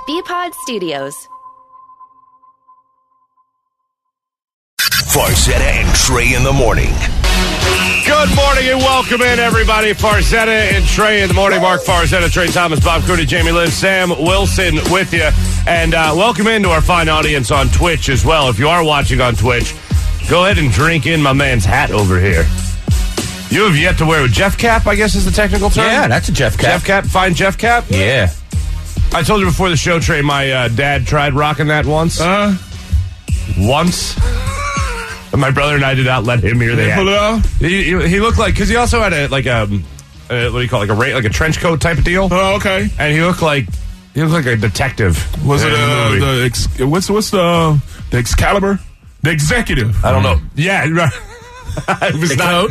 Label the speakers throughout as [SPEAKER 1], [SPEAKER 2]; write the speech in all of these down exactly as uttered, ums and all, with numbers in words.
[SPEAKER 1] B-Pod Studios.
[SPEAKER 2] Farzetta and Trey in the morning.
[SPEAKER 3] Good morning and welcome in, everybody. Farzetta and Trey in the morning. Mark Farzetta, Trey Thomas, Bob Cooney, Jamie Lynn, Sam Wilson with you. And uh, welcome into our fine audience on Twitch as well. If you are watching on Twitch, go ahead and drink in my man's hat over here. You have yet to wear a Jeff cap, I guess is the technical term?
[SPEAKER 4] Yeah, that's a Jeff cap.
[SPEAKER 3] Jeff cap? Fine Jeff cap?
[SPEAKER 4] Yeah.
[SPEAKER 3] I told you before the show, Trey, my uh, dad tried rocking that once.
[SPEAKER 5] Uh,
[SPEAKER 3] once. My brother and I did not let him hear the
[SPEAKER 5] pull it
[SPEAKER 3] hat.
[SPEAKER 5] off?
[SPEAKER 3] He, he, he looked like, because he also had a, like a, uh, what do you call it, like a, ra- like a trench coat type of deal.
[SPEAKER 5] Oh, okay.
[SPEAKER 3] And he looked like, he looked like a detective.
[SPEAKER 5] Was
[SPEAKER 3] in
[SPEAKER 5] it
[SPEAKER 3] the
[SPEAKER 5] uh,
[SPEAKER 3] movie.
[SPEAKER 5] the ex- what's what's the the Excalibur? The executive.
[SPEAKER 3] I don't know. Yeah, right. It was not.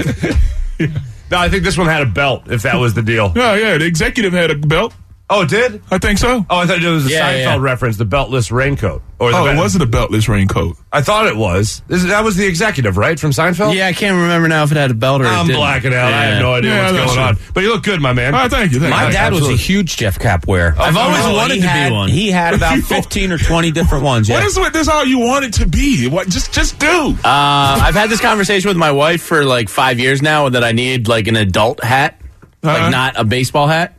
[SPEAKER 3] No, I think this one had a belt, if that was the deal.
[SPEAKER 5] Yeah, yeah. The executive had a belt.
[SPEAKER 3] Oh, it did?
[SPEAKER 5] I think so.
[SPEAKER 3] Oh, I thought it was a
[SPEAKER 4] Yeah,
[SPEAKER 3] Seinfeld
[SPEAKER 4] yeah.
[SPEAKER 3] reference, the beltless raincoat. Or the
[SPEAKER 5] Oh,
[SPEAKER 3] belt-
[SPEAKER 5] was it a beltless raincoat?
[SPEAKER 3] I thought it was. This, that was the executive, right, from Seinfeld?
[SPEAKER 4] Yeah, I can't remember now if it had a belt or
[SPEAKER 3] I'm
[SPEAKER 4] it didn't.
[SPEAKER 3] blacking out. I have no idea
[SPEAKER 5] Yeah,
[SPEAKER 3] what's
[SPEAKER 5] that's
[SPEAKER 3] going on. But you look good, my man.
[SPEAKER 5] All right, thank you. Thank
[SPEAKER 4] My
[SPEAKER 5] you.
[SPEAKER 4] dad was
[SPEAKER 3] Absolutely.
[SPEAKER 4] a huge Jeff cap wearer. I've
[SPEAKER 3] no,
[SPEAKER 4] always
[SPEAKER 3] no,
[SPEAKER 4] wanted
[SPEAKER 3] he
[SPEAKER 4] to
[SPEAKER 3] had-
[SPEAKER 4] be one. He had about fifteen or twenty different ones. Yeah.
[SPEAKER 5] What is what? This all you want it to be? What? Just just do.
[SPEAKER 4] Uh, I've had this conversation with my wife for like five years now that I need like an adult hat,
[SPEAKER 5] Uh-huh.
[SPEAKER 4] like not a baseball hat.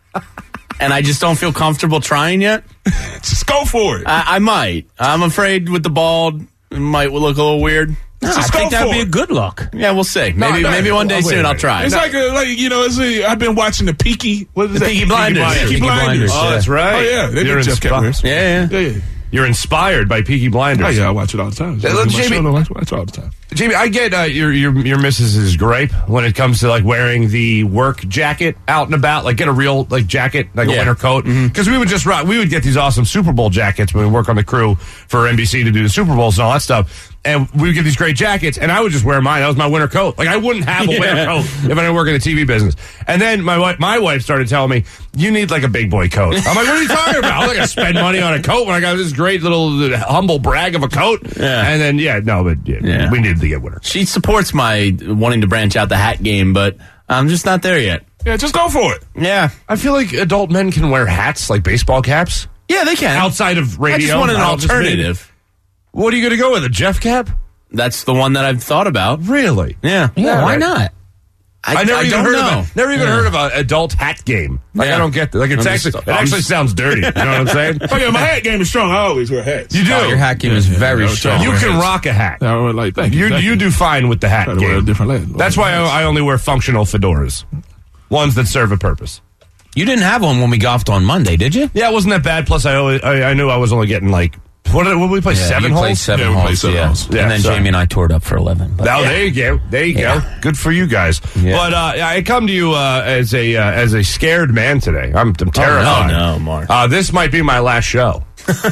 [SPEAKER 4] And I just don't feel comfortable trying yet.
[SPEAKER 5] Just go for it.
[SPEAKER 4] I, I might. I'm afraid with the bald, it might look a little weird.
[SPEAKER 5] Just
[SPEAKER 4] I
[SPEAKER 5] go
[SPEAKER 4] think that
[SPEAKER 5] for
[SPEAKER 4] would be
[SPEAKER 5] it.
[SPEAKER 4] a good look. Yeah, we'll see. Maybe
[SPEAKER 3] no,
[SPEAKER 4] maybe
[SPEAKER 3] no,
[SPEAKER 4] one day
[SPEAKER 3] wait a
[SPEAKER 4] soon I'll
[SPEAKER 3] minute.
[SPEAKER 4] try.
[SPEAKER 5] It's like a, like you know. It's a, I've been watching the Peaky. What is
[SPEAKER 4] The
[SPEAKER 5] that?
[SPEAKER 4] Peaky Blinders.
[SPEAKER 5] Peaky
[SPEAKER 4] Peaky
[SPEAKER 5] Blinders.
[SPEAKER 4] Blinders.
[SPEAKER 3] Oh,
[SPEAKER 4] Yeah.
[SPEAKER 3] that's right.
[SPEAKER 5] Oh yeah, they
[SPEAKER 3] You're
[SPEAKER 5] did Jeff
[SPEAKER 3] inspi-
[SPEAKER 5] Capers.
[SPEAKER 4] yeah, yeah.
[SPEAKER 5] Yeah, yeah.
[SPEAKER 3] You're inspired by Peaky Blinders.
[SPEAKER 5] Oh yeah, I watch it all the time.
[SPEAKER 3] Hey, look,
[SPEAKER 5] It's my
[SPEAKER 3] Jamie-
[SPEAKER 5] show, I watch, watch it all the time.
[SPEAKER 3] Jamie, I get uh, your your your missus's gripe when it comes to like wearing the work jacket out and about. Like get a real like jacket, like a
[SPEAKER 4] Yeah.
[SPEAKER 3] winter coat. Because we would just rock, we would get these awesome Super Bowl jackets when we work on the crew for N B C to do the Super Bowls and all that stuff. And we would get these great jackets, and I would just wear mine. That was my winter coat. Like I wouldn't have a winter
[SPEAKER 4] Yeah.
[SPEAKER 3] coat if I didn't work in the T V business. And then my wife, my wife started telling me, "You need like a big boy coat." I'm like, "What are you talking about? I'm not gonna spend money on a coat when I got this great little uh, humble brag of a coat."
[SPEAKER 4] Yeah.
[SPEAKER 3] And then yeah, no, but yeah,
[SPEAKER 4] Yeah.
[SPEAKER 3] we needed to get winter.
[SPEAKER 4] She supports my wanting to branch out the hat game, but I'm just not there yet.
[SPEAKER 5] Yeah, just go for it.
[SPEAKER 4] Yeah.
[SPEAKER 3] I feel like adult men can wear hats like baseball caps
[SPEAKER 4] Yeah, they can.
[SPEAKER 3] outside of radio.
[SPEAKER 4] I just want an
[SPEAKER 3] I'll just
[SPEAKER 4] alternative.
[SPEAKER 3] be- What are you going to go with? A Jeff cap?
[SPEAKER 4] That's the one that I've thought about.
[SPEAKER 3] Really?
[SPEAKER 4] Yeah.
[SPEAKER 3] Yeah,
[SPEAKER 4] why
[SPEAKER 3] right.
[SPEAKER 4] not? I,
[SPEAKER 3] I never
[SPEAKER 4] I
[SPEAKER 3] even
[SPEAKER 4] don't
[SPEAKER 3] heard
[SPEAKER 4] know.
[SPEAKER 3] of it. Never even
[SPEAKER 4] Yeah.
[SPEAKER 3] heard of an adult hat game. Like
[SPEAKER 4] Yeah.
[SPEAKER 3] I don't get that. Like it's
[SPEAKER 4] I'm
[SPEAKER 3] actually
[SPEAKER 4] just-
[SPEAKER 3] it actually
[SPEAKER 4] I'm-
[SPEAKER 3] sounds dirty. You know what I'm saying?
[SPEAKER 5] Oh yeah, my hat game is strong. I always wear hats.
[SPEAKER 3] You do.
[SPEAKER 4] Oh, your hat game is
[SPEAKER 5] Yeah,
[SPEAKER 4] very
[SPEAKER 5] yeah,
[SPEAKER 4] strong.
[SPEAKER 3] You
[SPEAKER 5] wear
[SPEAKER 3] can
[SPEAKER 5] hats.
[SPEAKER 3] rock a hat.
[SPEAKER 5] I would like thank you.
[SPEAKER 3] You
[SPEAKER 5] thank
[SPEAKER 3] you do fine with the hat
[SPEAKER 5] Try to wear a
[SPEAKER 3] game.
[SPEAKER 5] different hat.
[SPEAKER 3] That's why I, I only wear functional fedoras, ones that serve a purpose.
[SPEAKER 4] You didn't have one when we golfed on Monday, did you?
[SPEAKER 3] Yeah, it wasn't that bad. Plus, I always, I, I knew I was only getting like what did, what did we play seven
[SPEAKER 4] you
[SPEAKER 3] holes?
[SPEAKER 4] played seven
[SPEAKER 5] Yeah, we
[SPEAKER 4] holes.
[SPEAKER 5] played seven
[SPEAKER 4] yeah.
[SPEAKER 5] holes.
[SPEAKER 3] Yeah,
[SPEAKER 4] and then
[SPEAKER 3] so-
[SPEAKER 4] Jamie and I toured up for eleven. But
[SPEAKER 3] Oh,
[SPEAKER 4] yeah.
[SPEAKER 3] there you go. There you
[SPEAKER 4] Yeah.
[SPEAKER 3] go. Good for you guys.
[SPEAKER 4] Yeah.
[SPEAKER 3] But uh, I come to you uh, as a uh, as a scared man today. I'm, I'm terrified.
[SPEAKER 4] no, Mark.
[SPEAKER 3] Uh, this might be my last show.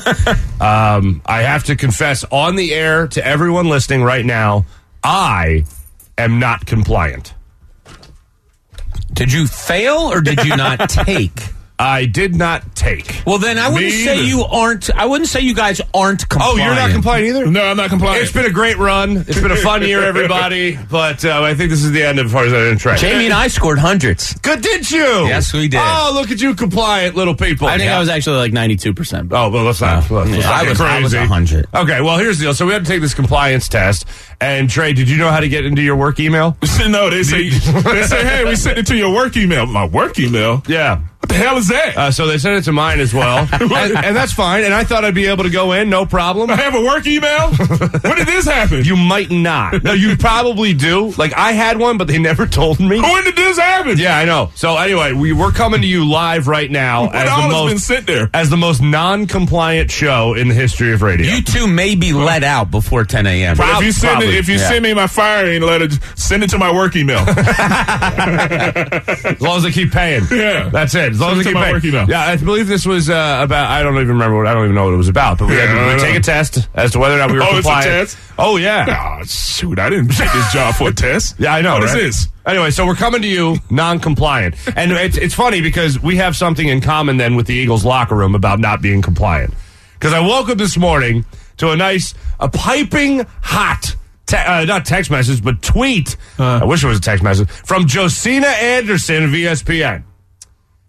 [SPEAKER 3] um, I have to confess on the air to everyone listening right now, I am not compliant.
[SPEAKER 4] Did you fail or did you not take?
[SPEAKER 3] I did not take.
[SPEAKER 4] Well, then I wouldn't
[SPEAKER 3] Me
[SPEAKER 4] say
[SPEAKER 3] either.
[SPEAKER 4] you aren't. I wouldn't say you guys aren't
[SPEAKER 3] Oh,
[SPEAKER 4] compliant.
[SPEAKER 3] you're not compliant either?
[SPEAKER 5] No, I'm not compliant.
[SPEAKER 3] It's been a great run. It's been a fun year, everybody. But uh, I think this is the end of Farzetta and Trey.
[SPEAKER 4] Jamie and I scored hundreds.
[SPEAKER 3] Good, did you?
[SPEAKER 4] Yes, we did.
[SPEAKER 3] Oh, look at you, compliant little people.
[SPEAKER 4] I think
[SPEAKER 3] Yeah.
[SPEAKER 4] I was actually like ninety-two percent.
[SPEAKER 3] Oh, well, let's not. Let's, let's
[SPEAKER 4] Yeah,
[SPEAKER 3] not
[SPEAKER 4] I
[SPEAKER 3] get
[SPEAKER 4] was- I was
[SPEAKER 3] crazy.
[SPEAKER 4] one hundred.
[SPEAKER 3] Okay, well, here's the deal. So we had to take this compliance test. And Trey, did you know how to get into your work email?
[SPEAKER 5] No, they say they say, hey, we sent it to your work email. My work email?
[SPEAKER 3] Yeah.
[SPEAKER 5] What the hell is that?
[SPEAKER 3] Uh, so they sent it to mine as well, and, and that's fine. And I thought I'd be able to go in, no problem.
[SPEAKER 5] I have a work email? When did this happen?
[SPEAKER 3] You might not. No, you probably do. Like I had one, but they never told me.
[SPEAKER 5] When did this happen?
[SPEAKER 3] Yeah, I know. So anyway, we we're coming to you live right now
[SPEAKER 5] What
[SPEAKER 3] as
[SPEAKER 5] all
[SPEAKER 3] the
[SPEAKER 5] has
[SPEAKER 3] most
[SPEAKER 5] been sent there?
[SPEAKER 3] as the most non-compliant show in the history of radio.
[SPEAKER 4] You two may be let out before ten a.m.
[SPEAKER 3] Prob-
[SPEAKER 5] If you send
[SPEAKER 3] probably,
[SPEAKER 5] it, if you
[SPEAKER 4] yeah.
[SPEAKER 5] send me my firing letter, send it to my work email.
[SPEAKER 3] As long as they keep paying.
[SPEAKER 5] Yeah.
[SPEAKER 3] That's it. As long
[SPEAKER 5] Send
[SPEAKER 3] as
[SPEAKER 5] it
[SPEAKER 3] they
[SPEAKER 5] to
[SPEAKER 3] keep
[SPEAKER 5] my
[SPEAKER 3] paying.
[SPEAKER 5] work email.
[SPEAKER 3] Yeah, I believe this was uh, about, I don't even remember what, I don't even know what it was about, but we
[SPEAKER 5] Yeah,
[SPEAKER 3] had
[SPEAKER 5] I
[SPEAKER 3] to
[SPEAKER 5] don't
[SPEAKER 3] we take
[SPEAKER 5] know.
[SPEAKER 3] a test as to whether or not we were
[SPEAKER 5] Oh, it's a
[SPEAKER 3] compliant.
[SPEAKER 5] test?
[SPEAKER 3] Oh, yeah.
[SPEAKER 5] Oh, shoot, I didn't take this job for a test.
[SPEAKER 3] Yeah, I know,
[SPEAKER 5] What is
[SPEAKER 3] right?
[SPEAKER 5] this?
[SPEAKER 3] Anyway, so we're coming to you non-compliant. And it's, it's funny because we have something in common then with the Eagles locker room about not being compliant. Because I woke up this morning to a nice, a piping hot, te- uh, not text message, but tweet.
[SPEAKER 5] Uh.
[SPEAKER 3] I wish it was a text message from Josina Anderson of E S P N.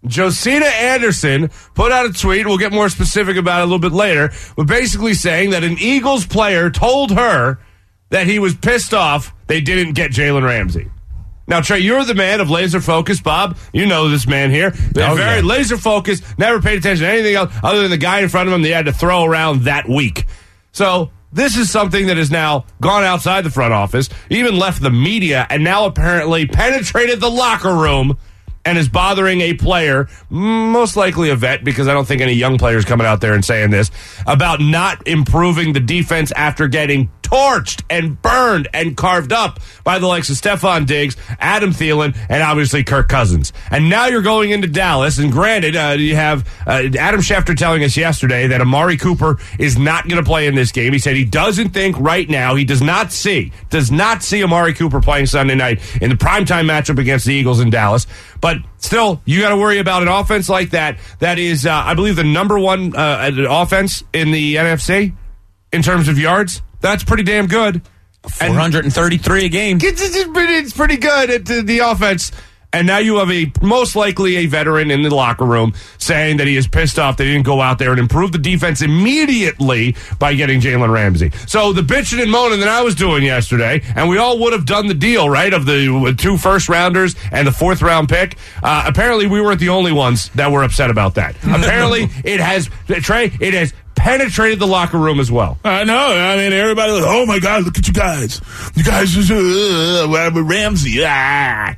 [SPEAKER 3] Josina Anderson put out a tweet. We'll get more specific about it a little bit later. But basically saying that an Eagles player told her that he was pissed off they didn't get Jalen Ramsey. Now, Trey, you're the man of laser focus. Bob, you know this man here. They're
[SPEAKER 4] Oh,
[SPEAKER 3] very
[SPEAKER 4] yeah.
[SPEAKER 3] laser focused, never paid attention to anything else other than the guy in front of him they had to throw around that week. So this is something that has now gone outside the front office, even left the media, and now apparently penetrated the locker room and is bothering a player, most likely a vet, because I don't think any young players coming out there and saying this, about not improving the defense after getting torched and burned and carved up by the likes of Stephon Diggs, Adam Thielen, and obviously Kirk Cousins. And now you're going into Dallas, and granted, uh, you have uh, Adam Schefter telling us yesterday that Amari Cooper is not going to play in this game. He said he doesn't think right now, he does not see, does not see Amari Cooper playing Sunday night in the primetime matchup against the Eagles in Dallas. But still, you got to worry about an offense like that. That is, uh, I believe, the number one uh, offense in the N F C in terms of yards. That's pretty damn good.
[SPEAKER 4] four hundred thirty-three a game.
[SPEAKER 3] It's, it's, pretty, it's pretty good at the, the offense. And now you have a most likely a veteran in the locker room saying that he is pissed off they didn't go out there and improve the defense immediately by getting Jalen Ramsey. So the bitching and moaning that I was doing yesterday, and we all would have done the deal, right, of the two first rounders and the fourth round pick. Uh, apparently, we weren't the only ones that were upset about that. Apparently, it has, Trey, it has penetrated the locker room as well.
[SPEAKER 5] I know. I mean, everybody like, oh my God, look at you guys. You guys just, uh, uh, Ramsey. Ah.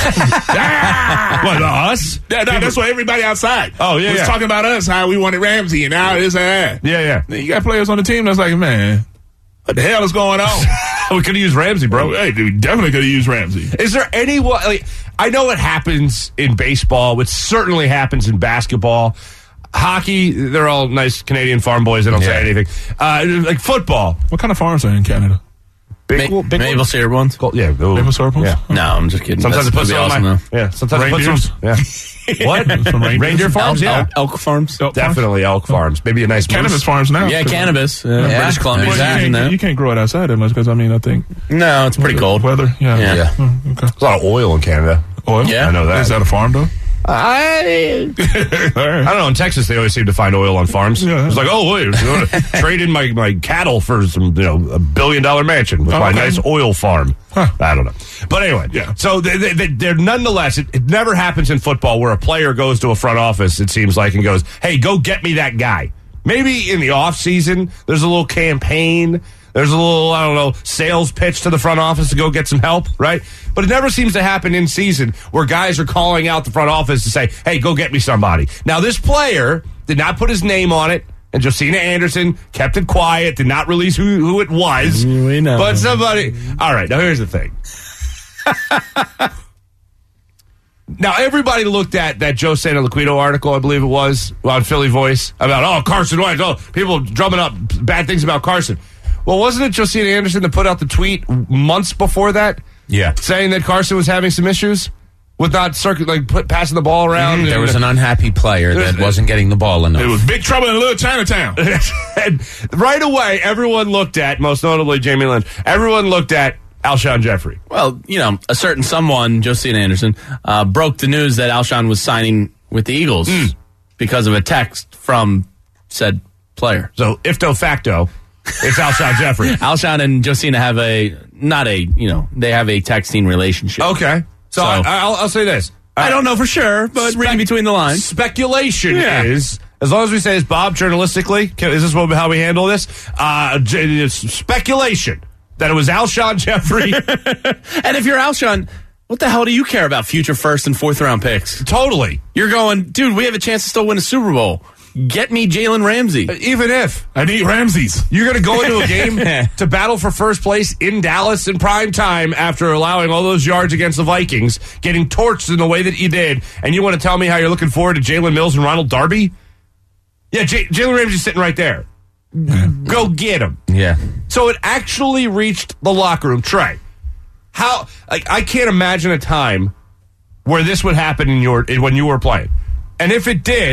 [SPEAKER 5] ah.
[SPEAKER 3] What, us?
[SPEAKER 5] Yeah, no, that's what everybody outside
[SPEAKER 3] Oh, yeah,
[SPEAKER 5] was
[SPEAKER 3] yeah.
[SPEAKER 5] talking about us, how we wanted Ramsey, and now it's that.
[SPEAKER 3] Yeah, yeah.
[SPEAKER 5] You got players on the team that's like, man, what the hell is going on?
[SPEAKER 3] We could have used Ramsey, bro.
[SPEAKER 5] Hey, dude, we definitely could have used Ramsey.
[SPEAKER 3] Is there any like? I know it happens in baseball. It certainly happens in basketball. Hockey, they're all nice Canadian farm boys. They don't
[SPEAKER 4] Yeah.
[SPEAKER 3] say anything. Uh, like football,
[SPEAKER 5] What kind of farms are in Canada?
[SPEAKER 3] big,
[SPEAKER 4] Ma-
[SPEAKER 3] big
[SPEAKER 4] maple syrup ones?
[SPEAKER 3] Cool. Yeah, ooh.
[SPEAKER 5] Maple syrup ones?
[SPEAKER 3] Yeah.
[SPEAKER 4] No, I'm just kidding.
[SPEAKER 3] Sometimes it
[SPEAKER 4] That's-
[SPEAKER 3] puts
[SPEAKER 4] that'd
[SPEAKER 3] on
[SPEAKER 4] be
[SPEAKER 3] my
[SPEAKER 4] awesome,
[SPEAKER 3] yeah. Sometimes it puts
[SPEAKER 5] Reindeers?
[SPEAKER 3] on yeah. What
[SPEAKER 5] Some reindeers?
[SPEAKER 3] reindeer farms?
[SPEAKER 4] though.
[SPEAKER 3] Yeah,
[SPEAKER 4] Elk, elk farms?
[SPEAKER 5] Elk farms?
[SPEAKER 3] definitely elk farms. Maybe a nice
[SPEAKER 5] Cannabis
[SPEAKER 3] moose.
[SPEAKER 5] farms now.
[SPEAKER 4] Yeah,
[SPEAKER 5] 'cause-
[SPEAKER 4] cannabis. Uh,
[SPEAKER 5] Yeah.
[SPEAKER 4] British Columbia.
[SPEAKER 5] Well, you,
[SPEAKER 4] in there.
[SPEAKER 5] can't, you can't grow it outside that much because, I mean, I think.
[SPEAKER 4] No, it's pretty cold.
[SPEAKER 5] Weather? Yeah.
[SPEAKER 4] Yeah. Yeah.
[SPEAKER 5] Oh, okay.
[SPEAKER 3] There's a lot of oil in Canada.
[SPEAKER 5] Oil?
[SPEAKER 4] Yeah.
[SPEAKER 3] I know that.
[SPEAKER 5] Is that a farm, though?
[SPEAKER 3] I
[SPEAKER 5] All right.
[SPEAKER 3] I don't know. In Texas, they always seem to find oil on farms.
[SPEAKER 5] Yeah.
[SPEAKER 3] It's like, oh, wait, you know, trade in my, my cattle for some, you know, a billion dollar mansion with
[SPEAKER 5] Oh,
[SPEAKER 3] my
[SPEAKER 5] okay.
[SPEAKER 3] nice oil farm.
[SPEAKER 5] Huh.
[SPEAKER 3] I don't know. But anyway,
[SPEAKER 5] Yeah.
[SPEAKER 3] so they, they, they, they're nonetheless, it, it never happens in football where a player goes to a front office, it seems like, and goes, hey, go get me that guy. Maybe in the off season, there's a little campaign. There's a little, I don't know, sales pitch to the front office to go get some help, right? But it never seems to happen in season where guys are calling out the front office to say, hey, go get me somebody. Now, this player did not put his name on it, and Josina Anderson kept it quiet, did not release who, who it was.
[SPEAKER 4] We know.
[SPEAKER 3] But somebody, all right, now here's the thing. Now, everybody looked at that Joe Santoliquito article, I believe it was, on Philly Voice, about, oh, Carson Wentz, oh, people drumming up bad things about Carson. Well, wasn't it Josina Anderson that put out the tweet months before that?
[SPEAKER 4] Yeah.
[SPEAKER 3] Saying that Carson was having some issues with not circuit, like put, passing the ball around?
[SPEAKER 1] There
[SPEAKER 3] and-
[SPEAKER 1] was an unhappy player that
[SPEAKER 3] There's-
[SPEAKER 1] wasn't getting the ball enough.
[SPEAKER 5] It was big trouble in Little Chinatown.
[SPEAKER 3] and right away, everyone looked at, most notably Jamie Lynn, everyone looked at Alshon Jeffrey.
[SPEAKER 4] Well, you know, a certain someone, Josina Anderson, uh, broke the news that Alshon was signing with the Eagles because of a text from said player.
[SPEAKER 3] So, ifto facto, it's Alshon Jeffrey.
[SPEAKER 4] Alshon and Josina have a, not a, you know, they have a texting relationship.
[SPEAKER 3] Okay. So,
[SPEAKER 4] So-
[SPEAKER 3] I, I'll, I'll say this.
[SPEAKER 4] I don't know for sure, but
[SPEAKER 3] Spec-
[SPEAKER 4] reading between the lines.
[SPEAKER 3] Speculation
[SPEAKER 4] Yeah.
[SPEAKER 3] is, as long as we say it's Bob journalistically, can- is this what, how we handle this? Uh, j- it's speculation that it was Alshon Jeffrey.
[SPEAKER 4] And if you're Alshon, what the hell do you care about future first and fourth round picks?
[SPEAKER 3] Totally.
[SPEAKER 4] You're going, dude, we have a chance to still win a Super Bowl. Get me Jalen Ramsey.
[SPEAKER 3] Even if
[SPEAKER 5] I need Ramses.
[SPEAKER 3] you're going to go into a game to battle for first place in Dallas in prime time after allowing all those yards against the Vikings, getting torched in the way that you did, and you want to tell me how you're looking forward to Jalen Mills and Ronald Darby? Yeah, J- Jalen Ramsey's sitting right there. Go get him.
[SPEAKER 1] yeah.
[SPEAKER 3] So it actually reached the locker room. Trey, how? Like, I can't imagine a time where this would happen in your when you were playing, and if it did,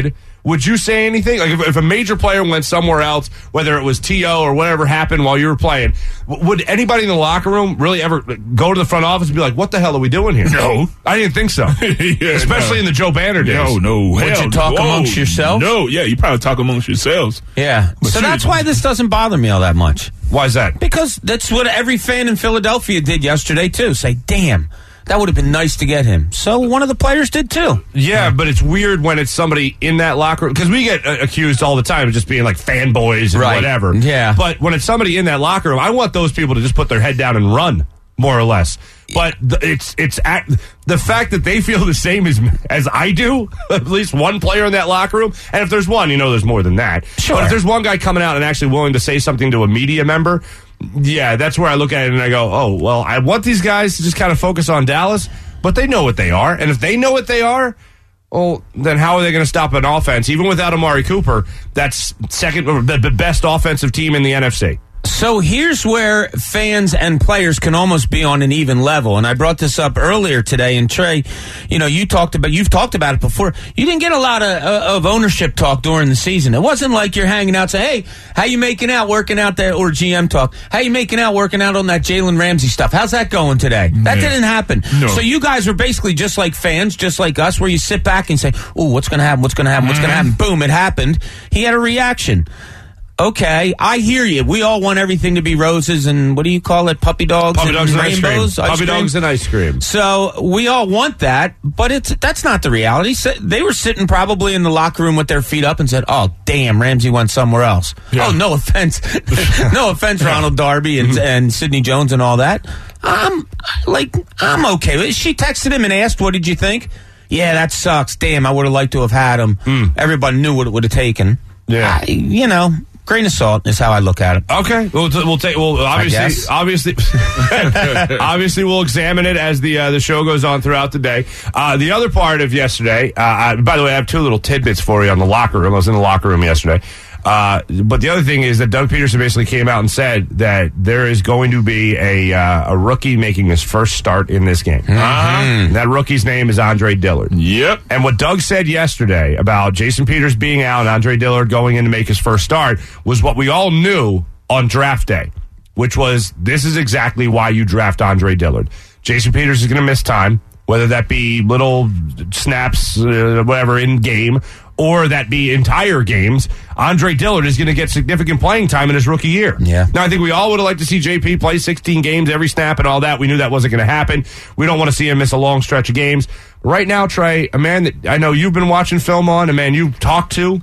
[SPEAKER 3] would you say anything? Like, if, if a major player went somewhere else, whether it was T O or whatever happened while you were playing, w- would anybody in the locker room really ever go to the front office and be like, what the hell are we doing here?
[SPEAKER 5] No.
[SPEAKER 3] I didn't think so.
[SPEAKER 5] yeah,
[SPEAKER 3] Especially
[SPEAKER 5] no.
[SPEAKER 3] in the Joe Banner days.
[SPEAKER 5] No, no.
[SPEAKER 4] Would
[SPEAKER 5] hell
[SPEAKER 4] you talk
[SPEAKER 5] no.
[SPEAKER 4] amongst yourself?
[SPEAKER 5] No, yeah, you probably talk amongst yourselves.
[SPEAKER 4] Yeah.
[SPEAKER 5] But
[SPEAKER 4] so
[SPEAKER 5] you-
[SPEAKER 4] that's why this doesn't bother me all that much.
[SPEAKER 3] Why is that?
[SPEAKER 4] Because that's what every fan in Philadelphia did yesterday, too. Say, damn, that would have been nice to get him. So one of the players did, too.
[SPEAKER 3] Yeah, but it's weird when it's somebody in that locker room, because we get uh, accused all the time of just being like fanboys and
[SPEAKER 4] Right.
[SPEAKER 3] whatever.
[SPEAKER 4] Yeah.
[SPEAKER 3] But when it's somebody in that locker room, I want those people to just put their head down and run, more or less. But th- it's it's act, the fact that they feel the same as as I do, at least one player in that locker room, and if there's one, you know there's more than that.
[SPEAKER 4] Sure.
[SPEAKER 3] But if there's one guy coming out and actually willing to say something to a media member, yeah, that's where I look at it and I go, oh, well, I want these guys to just kind of focus on Dallas, but they know what they are. And if they know what they are, well, then how are they going to stop an offense, even without Amari Cooper, that's second, the, the best offensive team in the N F C?
[SPEAKER 4] So here's where fans and players can almost be on an even level. And I brought this up earlier today. And Trey, you know, you talked about, you've talked about it before. You didn't get a lot of, uh, of ownership talk during the season. It wasn't like you're hanging out saying, hey, how you making out working out there, or G M talk? How you making out working out on that Jalen Ramsey stuff? How's that going today? That
[SPEAKER 5] Yeah.
[SPEAKER 4] didn't happen.
[SPEAKER 5] No.
[SPEAKER 4] So you guys were basically just like fans, just like us, where you sit back and say, oh, what's going to happen? What's going to happen? What's going to happen? Boom, it happened. He had a reaction. Okay, I hear you. We all want everything to be roses and what do you call it? Puppy dogs,
[SPEAKER 3] Puppy
[SPEAKER 4] and
[SPEAKER 3] dogs and ice cream.
[SPEAKER 4] rainbows. ice
[SPEAKER 3] Puppy
[SPEAKER 4] cream?
[SPEAKER 3] dogs and ice cream.
[SPEAKER 4] So we all want that, but it's that's not the reality. So they were sitting probably in the locker room with their feet up and said, "Oh, damn, Ramsey went somewhere else."
[SPEAKER 5] Yeah.
[SPEAKER 4] Oh, no offense, no offense, Ronald Darby and and Sidney Jones and all that. I'm like, I'm okay with it. She texted him and asked, "What did you think?" Yeah, that sucks. Damn, I would have liked to have had him. Everybody knew what it would have taken.
[SPEAKER 3] Yeah.
[SPEAKER 4] I, you know. Grain of salt is how I look at it.
[SPEAKER 3] Okay, we'll, t- we'll take. Well,
[SPEAKER 4] guess.
[SPEAKER 3] obviously, obviously, obviously, we'll examine it as the uh, the show goes on throughout the day. Uh, the other part of yesterday. Uh, I, by the way, I have two little tidbits for you on the locker room. I was in the locker room yesterday. Uh, but the other thing is that Doug Peterson basically came out and said that there is going to be a uh, a rookie making his first start in this game.
[SPEAKER 5] Mm-hmm.
[SPEAKER 3] That rookie's name is Andre Dillard.
[SPEAKER 5] Yep.
[SPEAKER 3] And what Doug said yesterday about Jason Peters being out and Andre Dillard going in to make his first start was what we all knew on draft day, which was this is exactly why you draft Andre Dillard. Jason Peters is going to miss time, whether that be little snaps, uh, whatever, in game, or that be entire games. Andre Dillard is going to get significant playing time in his rookie year.
[SPEAKER 4] Yeah.
[SPEAKER 3] Now, I think we all would have liked to see J P play sixteen games, every snap and all that. We knew that wasn't going to happen. We don't want to see him miss a long stretch of games. Right now, Trey, a man that I know you've been watching film on, a man you've talked to,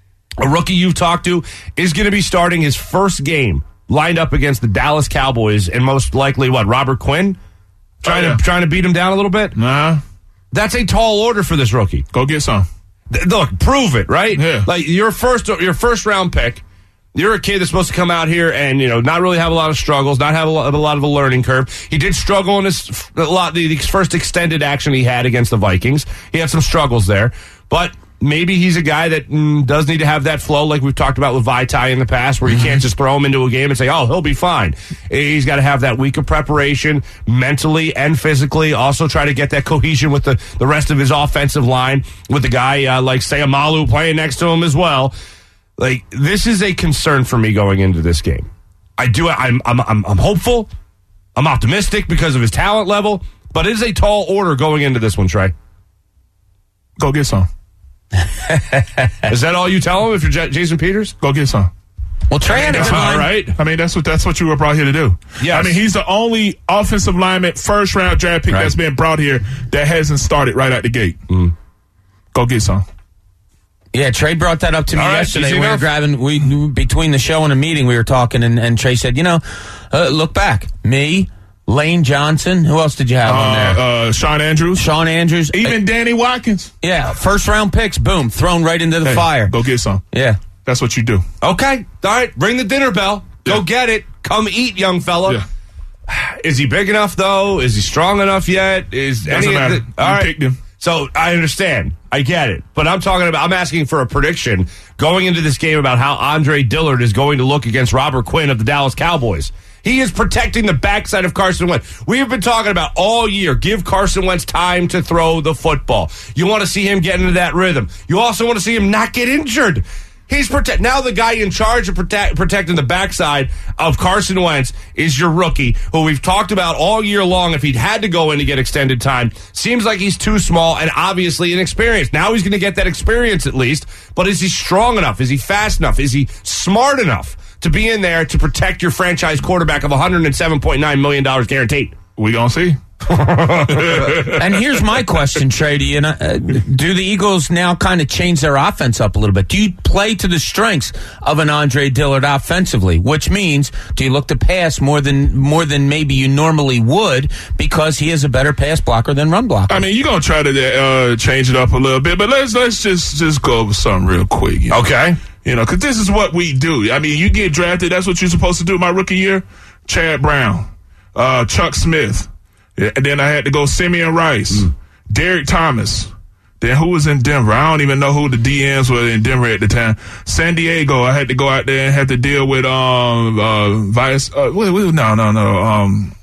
[SPEAKER 3] a rookie you've talked to, is going to be starting his first game lined up against the Dallas Cowboys and most likely, what, Robert Quinn? Trying,
[SPEAKER 5] Oh, yeah.
[SPEAKER 3] to, trying to beat him down a little bit?
[SPEAKER 5] Nah,
[SPEAKER 3] That's a tall order for this rookie.
[SPEAKER 5] go get some.
[SPEAKER 3] Th- Look, prove it, right?
[SPEAKER 5] Yeah.
[SPEAKER 3] Like your first, your first round pick. You're a kid that's supposed to come out here and you know not really have a lot of struggles, not have a lot, a lot of a learning curve. He did struggle in his f- a lot the, the first extended action he had against the Vikings. He had some struggles there, but maybe he's a guy that mm, does need to have that flow, like we've talked about with Vaitai in the past, where you
[SPEAKER 5] Mm-hmm.
[SPEAKER 3] can't just throw him into a game and say, "Oh, he'll be fine." He's got to have that week of preparation, mentally and physically. Also, try to get that cohesion with the the rest of his offensive line, with the guy uh, like Sayamalu playing next to him as well. Like, this is a concern for me going into this game. I do. I'm. I'm. I'm, I'm hopeful. I'm optimistic because of his talent level, but it is a tall order going into this one, Trey.
[SPEAKER 5] Go get some.
[SPEAKER 3] Is that all you tell him if you're J- Jason Peters?
[SPEAKER 5] Go get some.
[SPEAKER 4] Well, Trey had a
[SPEAKER 3] That's
[SPEAKER 4] good
[SPEAKER 3] all
[SPEAKER 4] line.
[SPEAKER 3] right.
[SPEAKER 5] I mean, that's what that's what you were brought here to do.
[SPEAKER 3] Yes.
[SPEAKER 5] I mean, he's the only offensive lineman, first round draft pick
[SPEAKER 3] Right.
[SPEAKER 5] that's been brought here that hasn't started right out the gate.
[SPEAKER 3] Mm.
[SPEAKER 5] Go get some.
[SPEAKER 4] Yeah, Trey brought that up to me
[SPEAKER 3] All right,
[SPEAKER 4] yesterday.
[SPEAKER 3] easy
[SPEAKER 4] We were
[SPEAKER 3] enough.
[SPEAKER 4] grabbing, we between the show and a meeting, we were talking, and, and Trey said, you know, uh, look back. Me, Lane Johnson. Who else did you have on there?
[SPEAKER 5] Uh, uh, Sean Andrews,
[SPEAKER 4] Sean Andrews.
[SPEAKER 5] even Danny Watkins.
[SPEAKER 4] Yeah, first round picks, boom, thrown right into the
[SPEAKER 5] Hey,
[SPEAKER 4] fire.
[SPEAKER 5] Go get some.
[SPEAKER 4] Yeah.
[SPEAKER 5] That's what you do.
[SPEAKER 3] Okay. All right. Ring the dinner bell. Go
[SPEAKER 5] Yeah.
[SPEAKER 3] get it. Come eat, young fella.
[SPEAKER 5] Yeah.
[SPEAKER 3] Is he big enough, though? Is he strong enough yet? Is
[SPEAKER 5] Doesn't
[SPEAKER 3] any
[SPEAKER 5] matter.
[SPEAKER 3] Of the, all
[SPEAKER 5] You
[SPEAKER 3] right.
[SPEAKER 5] picked him.
[SPEAKER 3] So I understand. I get it. But I'm talking about, I'm asking for a prediction going into this game about how Andre Dillard is going to look against Robert Quinn of the Dallas Cowboys. He is protecting the backside of Carson Wentz. We have been talking about all year, give Carson Wentz time to throw the football. You want to see him get into that rhythm. You also want to see him not get injured. He's protect now the guy in charge of protect, protecting the backside of Carson Wentz is your rookie, who we've talked about all year long. If he'd had to go in to get extended time, seems like he's too small and obviously inexperienced. Now he's going to get that experience at least, but is he strong enough? Is he fast enough? Is he smart enough to be in there to protect your franchise quarterback of one hundred seven point nine million dollars guaranteed?
[SPEAKER 5] We gonna see.
[SPEAKER 4] And here's my question, Trey. Do, you know, uh, do the Eagles now kind of change their offense up a little bit? Do you play to the strengths of an Andre Dillard offensively? Which means, do you look to pass more than more than maybe you normally would because he is a better pass blocker than run blocker?
[SPEAKER 5] I mean, you're gonna try to uh, change it up a little bit, but let's let's just just go over something real quick. You know?
[SPEAKER 3] Okay,
[SPEAKER 5] you know, because this is what we do. I mean, you get drafted. That's what you're supposed to do. My rookie year, Chad Brown, uh, Chuck Smith. And then I had to go Simeon Rice, mm. Derek Thomas. Then who was in Denver? I don't even know who the D Ms were in Denver at the time. San Diego, I had to go out there and have to deal with um uh Vice. Uh, wait, wait, no, no, no. Um,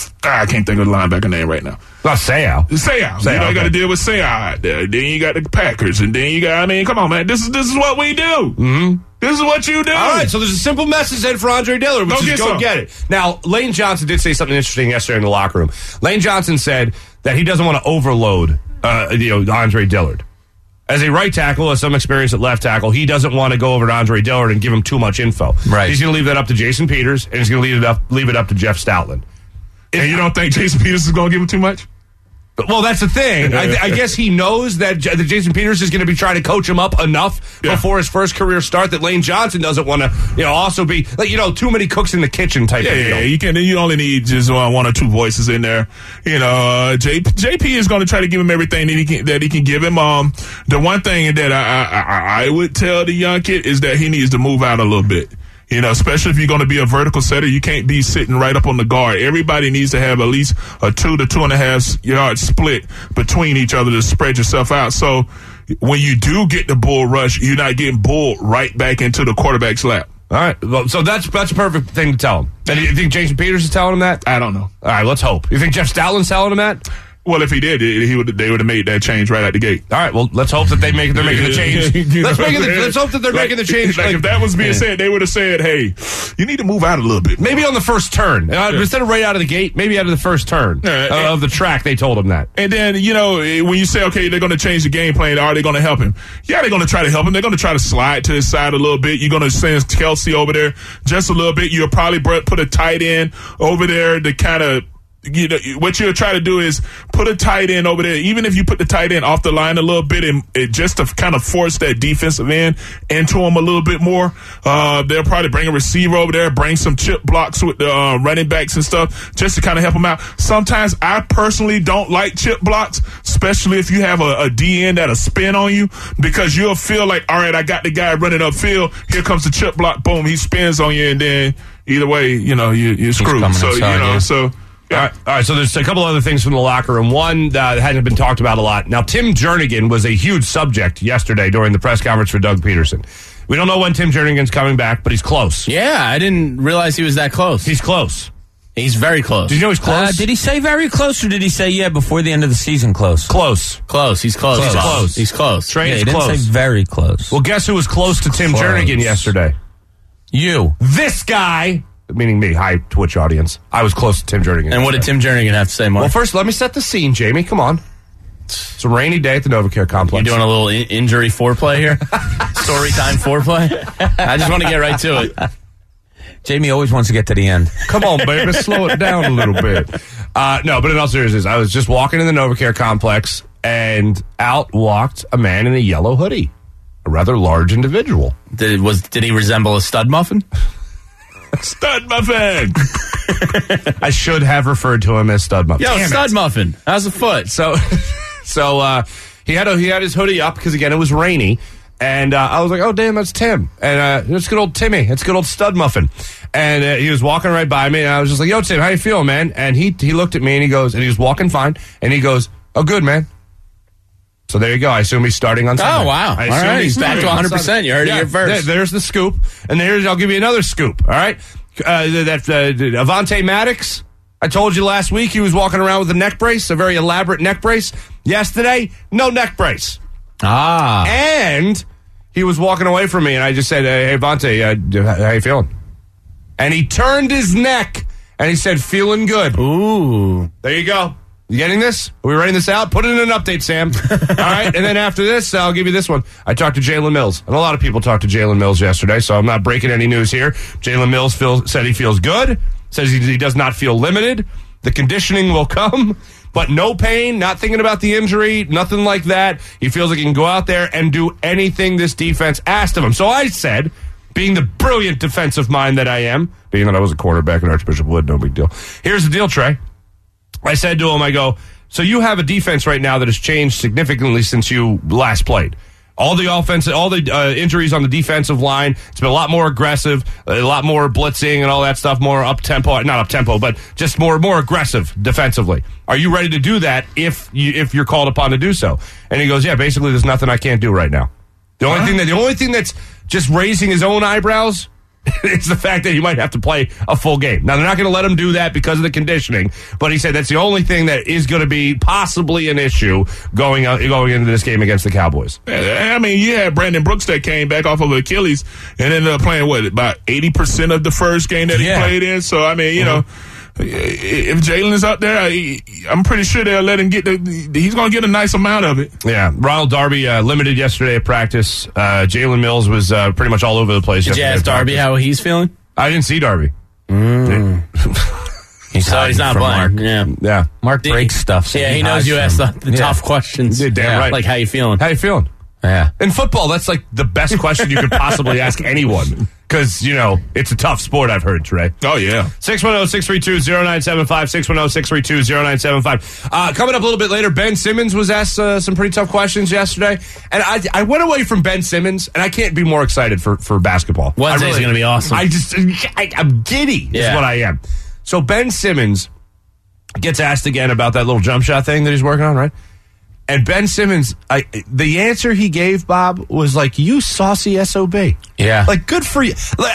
[SPEAKER 5] I can't think of the linebacker name right now.
[SPEAKER 3] Not Sayal.
[SPEAKER 5] Sayal.
[SPEAKER 3] Sayal.
[SPEAKER 5] You know,
[SPEAKER 3] okay.
[SPEAKER 5] you got to deal with Sayal out there. Then you got the Packers, and then you got. I mean, come on, man. This is this is what we do.
[SPEAKER 3] Mm-hmm.
[SPEAKER 5] This is what you do.
[SPEAKER 3] All right, so there's a simple message then for Andre Dillard, which
[SPEAKER 5] go
[SPEAKER 3] is
[SPEAKER 5] get
[SPEAKER 3] go
[SPEAKER 5] some.
[SPEAKER 3] get it. Now, Lane Johnson did say something interesting yesterday in the locker room. Lane Johnson said that he doesn't want to overload uh, you know, Andre Dillard. As a right tackle, as some experience at left tackle, he doesn't want to go over to Andre Dillard and give him too much info.
[SPEAKER 4] Right.
[SPEAKER 3] He's going to leave that up to Jason Peters, and he's going to leave it up, leave it up to Jeff Stoutland.
[SPEAKER 5] And you don't think Jason Peters is going to give him too much?
[SPEAKER 3] Well, that's the thing. I, I guess he knows that, J- that Jason Peters is going to be trying to coach him up enough yeah. before his first career start that Lane Johnson doesn't want to, you know, also be like, you know, too many cooks in the kitchen type
[SPEAKER 5] yeah,
[SPEAKER 3] of deal.
[SPEAKER 5] Yeah, you can. You only need just uh, one or two voices in there. You know, uh, J, JP is going to try to give him everything that he can that he can give him. Um, the one thing that I, I I would tell the young kid is that he needs to move out a little bit. You know, especially if you're going to be a vertical setter, you can't be sitting right up on the guard. Everybody needs to have at least a two to two and a half yard split between each other to spread yourself out. So when you do get the bull rush, you're not getting bulled right back into the quarterback's lap.
[SPEAKER 3] All right. Well, so that's that's a perfect thing to tell him. And you think Jason Peters is telling him that?
[SPEAKER 5] I don't know.
[SPEAKER 3] All right, let's hope. You think Jeff Stoutland's telling him that?
[SPEAKER 5] Well, if he did, he would. They would have made that change right out the gate.
[SPEAKER 3] All right. Well, let's hope that they make. They're making the change. let's make it. The, let's hope that they're
[SPEAKER 5] like,
[SPEAKER 3] making the change.
[SPEAKER 5] Like, like if that was being said, they would have said, "Hey, you need to move out a little bit."
[SPEAKER 3] Maybe on the first turn uh,
[SPEAKER 5] yeah.
[SPEAKER 3] instead of right out of the gate. Maybe out of the first turn
[SPEAKER 5] yeah,
[SPEAKER 3] uh, of the track. They told him that.
[SPEAKER 5] And then you know when you say, "Okay, they're going to change the game plan," are they going to help him? Yeah, they're going to try to help him. They're going to try to slide to his side a little bit. You're going to send Kelsey over there just a little bit. You'll probably put a tight end over there to kind of. You know, what you'll try to do is put a tight end over there. Even if you put the tight end off the line a little bit, and it just to kind of force that defensive end into him a little bit more. Uh, they'll probably bring a receiver over there, bring some chip blocks with the uh, running backs and stuff, just to kind of help them out. Sometimes I personally don't like chip blocks, especially if you have a, a D end that'll spin on you, because you'll feel like, all right, I got the guy running upfield. Here comes the chip block. Boom, he spins on you, and then either way, you know, you, you're screwed. So
[SPEAKER 4] inside,
[SPEAKER 5] you know,
[SPEAKER 4] yeah.
[SPEAKER 5] so.
[SPEAKER 3] Yeah. All right, all right, so there's a couple other things from the locker room. One uh, that hadn't been talked about a lot. Now, Tim Jernigan was a huge subject yesterday during the press conference for Doug Peterson. We don't know when Tim Jernigan's coming back, but he's close.
[SPEAKER 1] Yeah, I didn't realize he was that close.
[SPEAKER 3] He's close.
[SPEAKER 1] He's very close.
[SPEAKER 3] Did you know he's close?
[SPEAKER 4] Uh, did he say very close, or did he say, yeah, before the end of the season close?
[SPEAKER 3] Close.
[SPEAKER 1] Close. He's close.
[SPEAKER 3] He's close.
[SPEAKER 1] He's close.
[SPEAKER 3] Trey
[SPEAKER 4] Yeah,
[SPEAKER 3] is
[SPEAKER 4] he didn't
[SPEAKER 3] close.
[SPEAKER 4] say very close.
[SPEAKER 3] Well, guess who was close to Tim
[SPEAKER 4] Close.
[SPEAKER 3] Jernigan yesterday?
[SPEAKER 4] You.
[SPEAKER 3] This guy, meaning me. Hi, Twitch audience. I was close to Tim Jernigan.
[SPEAKER 1] And what did
[SPEAKER 3] yesterday.
[SPEAKER 1] Tim Jernigan have to say, Mark?
[SPEAKER 3] Well, first, let me set the scene, Jamie. Come on. It's a rainy day at the NovaCare complex.
[SPEAKER 1] You doing a little in- injury foreplay here? Story time foreplay? I just want to get right to it.
[SPEAKER 4] Jamie always wants to get to the end.
[SPEAKER 3] Come on, baby. Slow it down a little bit. Uh, no, but in all seriousness, I was just walking in the NovaCare complex, and out walked a man in a yellow hoodie. A rather large individual.
[SPEAKER 1] Did, was, did he resemble a stud muffin?
[SPEAKER 5] Stud muffin.
[SPEAKER 3] I should have referred to him as Stud Muffin.
[SPEAKER 1] Yo,
[SPEAKER 3] Damn
[SPEAKER 1] stud
[SPEAKER 3] it.
[SPEAKER 1] muffin. How's the foot?
[SPEAKER 3] So, so uh, he had a, he had his hoodie up because again it was rainy, and uh, I was like, "Oh damn, that's Tim!" And uh, it's good old Timmy. It's good old Stud Muffin. And uh, he was walking right by me, and I was just like, "Yo, Tim, how you feeling, man?" And he he looked at me and he goes, and he was walking fine, and he goes, "Oh, good, man." So there you go. I assume he's starting on Sunday.
[SPEAKER 1] Oh, wow.
[SPEAKER 3] I
[SPEAKER 1] All
[SPEAKER 3] assume
[SPEAKER 1] right, he's back
[SPEAKER 3] starting
[SPEAKER 1] to
[SPEAKER 3] on
[SPEAKER 1] one hundred percent.
[SPEAKER 3] Sunday.
[SPEAKER 1] You heard it
[SPEAKER 3] Yeah,
[SPEAKER 1] here first.
[SPEAKER 3] there- there's the scoop, and there's I'll give you another scoop. All right, Uh, that uh, Avonte Maddox, I told you last week he was walking around with a neck brace, a very elaborate neck brace. Yesterday, no neck brace.
[SPEAKER 4] Ah.
[SPEAKER 3] And he was walking away from me, and I just said, hey, Avonte, uh, how you feeling? And he turned his neck, and he said, feeling good.
[SPEAKER 1] Ooh.
[SPEAKER 3] There you go. You getting this? Are we writing this out? Put it in an update, Sam. All right, and then after this, I'll give you this one. I talked to Jalen Mills, and a lot of people talked to Jalen Mills yesterday, so I'm not breaking any news here. Jalen Mills feel, said he feels good, says he, he does not feel limited. The conditioning will come, but no pain, not thinking about the injury, nothing like that. He feels like he can go out there and do anything this defense asked of him. So I said, being the brilliant defensive mind that I am, being that I was a quarterback at Archbishop Wood, no big deal. Here's the deal, Trey. I said to him, I go, so you have a defense right now that has changed significantly since you last played. All the offense, all the uh, injuries on the defensive line, it's been a lot more aggressive, a lot more blitzing and all that stuff, more up-tempo, not up-tempo, but just more more aggressive defensively. Are you ready to do that if, you, if you're called upon to do so? And he goes, yeah, basically there's nothing I can't do right now. The only, huh? thing that, the only thing that's just raising his own eyebrows it's the fact that he might have to play a full game. Now, they're not going to let him do that because of the conditioning, but he said that's the only thing that is going to be possibly an issue going uh, going into this game against the Cowboys.
[SPEAKER 5] I mean, you had Brandon Brooks that came back off of Achilles and ended up playing, what, about eighty percent of the first game that he yeah. played in? So, I mean, you mm-hmm. know, if Jalen is out there, I, I'm pretty sure they'll let him get the. He's going to get a nice amount of it.
[SPEAKER 3] Yeah, Ronald Darby uh, limited yesterday at practice. Uh, Jalen Mills was uh, pretty much all over the place.
[SPEAKER 1] Did you ask Darby how he's feeling?
[SPEAKER 3] I didn't see Darby.
[SPEAKER 1] Mm. he's, so he's not blind.
[SPEAKER 3] Mark.
[SPEAKER 1] Yeah,
[SPEAKER 3] yeah.
[SPEAKER 4] Mark breaks stuff. So
[SPEAKER 1] yeah,
[SPEAKER 4] he,
[SPEAKER 1] he knows you ask the, the yeah. tough questions.
[SPEAKER 3] Yeah, damn
[SPEAKER 1] yeah.
[SPEAKER 3] right.
[SPEAKER 1] Like how you feeling?
[SPEAKER 3] How you feeling?
[SPEAKER 4] Yeah.
[SPEAKER 3] In football, that's like the best question you could possibly ask anyone. Because, you know, it's a tough sport, I've heard, Trey.
[SPEAKER 5] Oh, yeah.
[SPEAKER 3] six one zero, six three two, zero nine seven five, six one zero, six three two, zero nine seven five. Uh, coming up a little bit later, Ben Simmons was asked uh, some pretty tough questions yesterday. And I, I went away from Ben Simmons, and I can't be more excited for, for basketball.
[SPEAKER 1] Wednesday's
[SPEAKER 3] really,
[SPEAKER 1] going to be awesome.
[SPEAKER 3] I just, I, I'm giddy
[SPEAKER 1] yeah.
[SPEAKER 3] is what I am. So Ben Simmons gets asked again about that little jump shot thing that he's working on, right? And Ben Simmons, I, the answer he gave, Bob, was like, you saucy S O B.
[SPEAKER 4] Yeah.
[SPEAKER 3] Like, good for you. Like,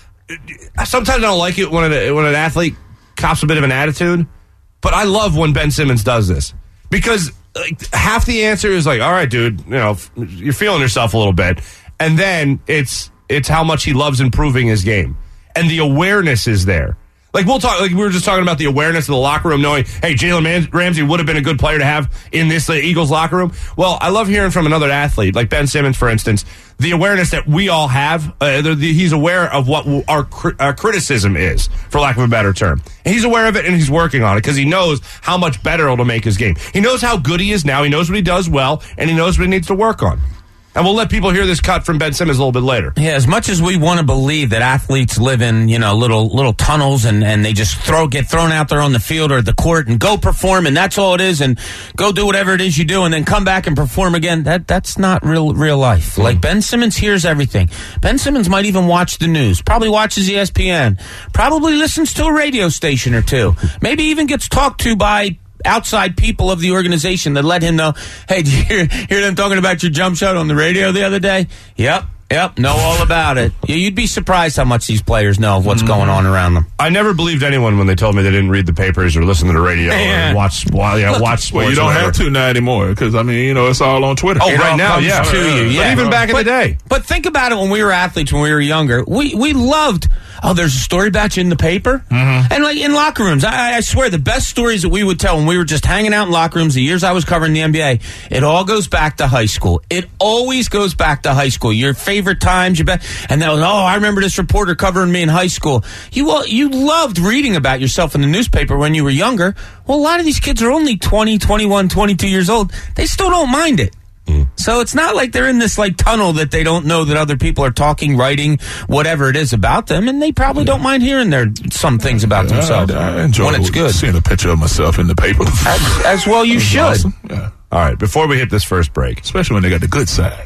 [SPEAKER 3] I Sometimes I don't like it when an, when an athlete cops a bit of an attitude, but I love when Ben Simmons does this. Because like, half the answer is like, all right, dude, you know, you're feeling yourself a little bit. And then it's it's how much he loves improving his game. And the awareness is there. Like, we'll talk, like, we were just talking about the awareness of the locker room, knowing, hey, Jalen Ramsey would have been a good player to have in this uh, Eagles locker room. Well, I love hearing from another athlete, like Ben Simmons, for instance, the awareness that we all have. Uh, the, the, he's aware of what our, our criticism is, for lack of a better term. And he's aware of it, and he's working on it, because he knows how much better it'll make his game. He knows how good he is now, he knows what he does well, and he knows what he needs to work on. And we'll let people hear this cut from Ben Simmons a little bit later.
[SPEAKER 4] Yeah, as much as we want to believe that athletes live in, you know, little little tunnels and, and they just throw get thrown out there on the field or the court and go perform and that's all it is and go do whatever it is you do and then come back and perform again, that that's not real real life. Mm. Like Ben Simmons hears everything. Ben Simmons might even watch the news, probably watches E S P N, probably listens to a radio station or two, maybe even gets talked to by outside people of the organization that let him know, hey, did you hear, hear them talking about your jump shot on the radio the other day? Yep, yep, know all about it. You'd be surprised how much these players know of what's mm. going on around them.
[SPEAKER 3] I never believed anyone when they told me they didn't read the papers or listen to the radio yeah. or watch, well, yeah,
[SPEAKER 5] Look,
[SPEAKER 3] watch sports.
[SPEAKER 5] Well, you don't have to now anymore because, I mean, you know, it's all on Twitter.
[SPEAKER 3] Oh,
[SPEAKER 5] it
[SPEAKER 3] right now, yeah.
[SPEAKER 4] To you, yeah.
[SPEAKER 3] But even back in
[SPEAKER 4] but,
[SPEAKER 3] the day.
[SPEAKER 4] But think about it when we were athletes, when we were younger. We, we loved... Oh, there's a story about you in the paper? Mm-hmm. And like in locker rooms, I, I swear the best stories that we would tell when we were just hanging out in locker rooms, the years I was covering the N B A, it all goes back to high school. It always goes back to high school. Your favorite times, your be- and that was, oh, I remember this reporter covering me in high school. You you loved reading about yourself in the newspaper when you were younger. Well, a lot of these kids are only twenty, twenty-one, twenty-two years old. They still don't mind it. So it's not like they're in this like tunnel that they don't know that other people are talking, writing, whatever it is about them, and they probably don't mind hearing their some things about
[SPEAKER 5] yeah,
[SPEAKER 4] themselves
[SPEAKER 5] I, I enjoy
[SPEAKER 4] when it's good.
[SPEAKER 5] Seeing a picture of myself in the paper,
[SPEAKER 4] as, as well you should.
[SPEAKER 5] Awesome. Yeah.
[SPEAKER 3] All right, before we hit this first break,
[SPEAKER 5] especially when they got the good side,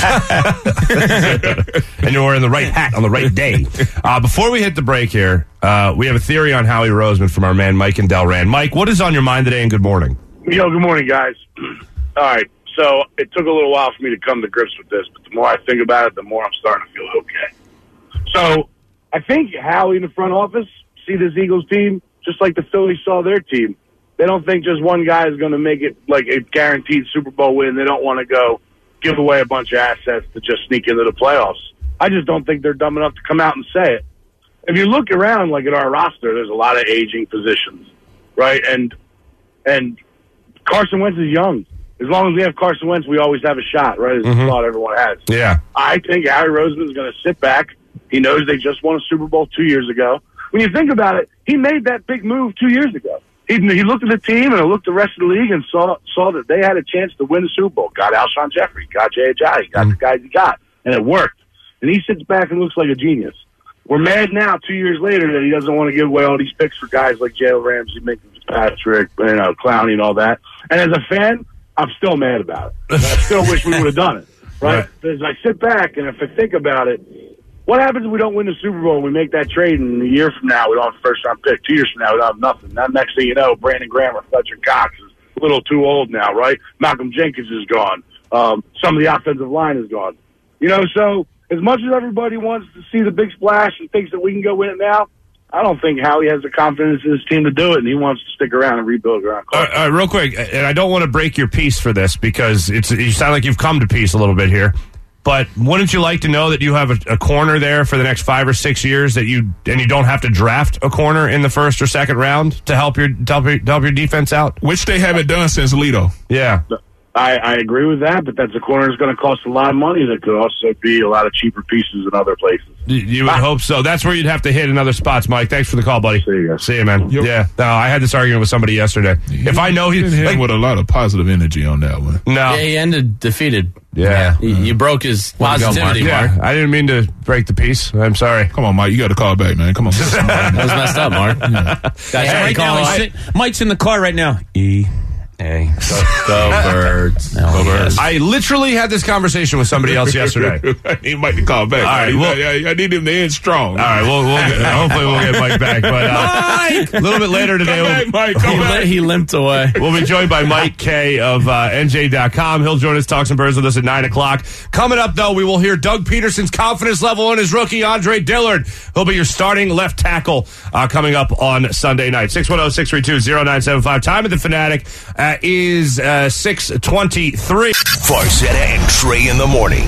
[SPEAKER 3] and you're wearing the right hat on the right day. Uh, before we hit the break here, uh, we have a theory on Howie Roseman from our man Mike and Delran. Mike, what is on your mind today? And good morning.
[SPEAKER 6] Yo, good morning, guys. All right. So it took a little while for me to come to grips with this, but the more I think about it, the more I'm starting to feel okay. So I think Howie in the front office see this Eagles team just like the Phillies saw their team. They don't think just one guy is going to make it like a guaranteed Super Bowl win. They don't want to go give away a bunch of assets to just sneak into the playoffs. I just don't think they're dumb enough to come out and say it. If you look around, like at our roster, there's a lot of aging positions, right? And and Carson Wentz is young. As long as we have Carson Wentz, we always have a shot, right? As mm-hmm. a thought everyone has.
[SPEAKER 3] Yeah.
[SPEAKER 6] I think Harry Roseman is going to sit back. He knows they just won a Super Bowl two years ago. When you think about it, he made that big move two years ago. He, he looked at the team and looked at the rest of the league and saw saw that they had a chance to win the Super Bowl. Got Alshon Jeffrey, got Jay Ajayi, got mm-hmm. the guys he got, and it worked. And he sits back and looks like a genius. We're mad now, two years later, that he doesn't want to give away all these picks for guys like Jalen Ramsey, Minka Fitzpatrick, you know, Clowney, and all that. And as a fan, I'm still mad about it. I still wish we would have done it, right? Because I sit back and if I think about it, what happens if we don't win the Super Bowl and we make that trade and a year from now we don't have a first-round pick, two years from now we don't have nothing? Now, next thing you know, Brandon Graham or Fletcher Cox is a little too old now, right? Malcolm Jenkins is gone. Um, some of the offensive line is gone. You know, so as much as everybody wants to see the big splash and thinks that we can go win it now, I don't think Howie has the confidence in his team to do it, and he wants to stick around and rebuild around.
[SPEAKER 3] All right, all right, real quick, and I don't want to break your peace for this because it's you sound like you've come to peace a little bit here. But wouldn't you like to know that you have a, a corner there for the next five or six years that you and you don't have to draft a corner in the first or second round to help your to help your, to help your defense out?
[SPEAKER 5] Which they haven't done since Lito.
[SPEAKER 3] Yeah.
[SPEAKER 6] I, I agree with that, but that's a corner that's going to cost a lot of money. That could also be a lot of cheaper pieces in other places.
[SPEAKER 3] You, you would ah. hope so. That's where you'd have to hit in other spots, Mike. Thanks for the call, buddy.
[SPEAKER 6] See you guys.
[SPEAKER 3] See you, man.
[SPEAKER 5] Yep.
[SPEAKER 3] Yeah. No, I had this argument with somebody yesterday.
[SPEAKER 5] He,
[SPEAKER 3] if I know he's
[SPEAKER 5] like, with a lot of positive energy on that one.
[SPEAKER 3] No,
[SPEAKER 1] yeah, he ended defeated.
[SPEAKER 3] Yeah,
[SPEAKER 1] yeah. You broke his positivity,
[SPEAKER 3] go, Mark. Yeah, I didn't mean to break the peace. I'm sorry.
[SPEAKER 5] Come on, Mike. You got to call back, man. Come on.
[SPEAKER 1] That was messed up, Mark. Yeah. Guys,
[SPEAKER 4] hey, right now, sit, Mike's in the car right now. E. Hey,
[SPEAKER 1] go, go Birds.
[SPEAKER 3] Oh, go Birds. I literally had this conversation with somebody else yesterday.
[SPEAKER 5] I need Mike to call back.
[SPEAKER 3] All right,
[SPEAKER 5] well, I, I need him to end strong.
[SPEAKER 3] All right, we'll, we'll get, hopefully we'll get Mike back. But uh,
[SPEAKER 1] Mike!
[SPEAKER 3] A little bit later today,
[SPEAKER 5] come
[SPEAKER 3] we'll,
[SPEAKER 5] back, Mike, come
[SPEAKER 1] he,
[SPEAKER 5] back.
[SPEAKER 1] he limped away.
[SPEAKER 3] We'll be joined by Mike K of uh, N J dot com. He'll join us, talk some Birds with us at nine o'clock. Coming up, though, we will hear Doug Peterson's confidence level in his rookie, Andre Dillard. He'll be your starting left tackle uh, coming up on Sunday night. six one zero, six three two, zero nine seven five. Time at the Fanatic uh, is... Uh, Uh, six twenty-three.
[SPEAKER 2] Farzetta and Trey in the morning.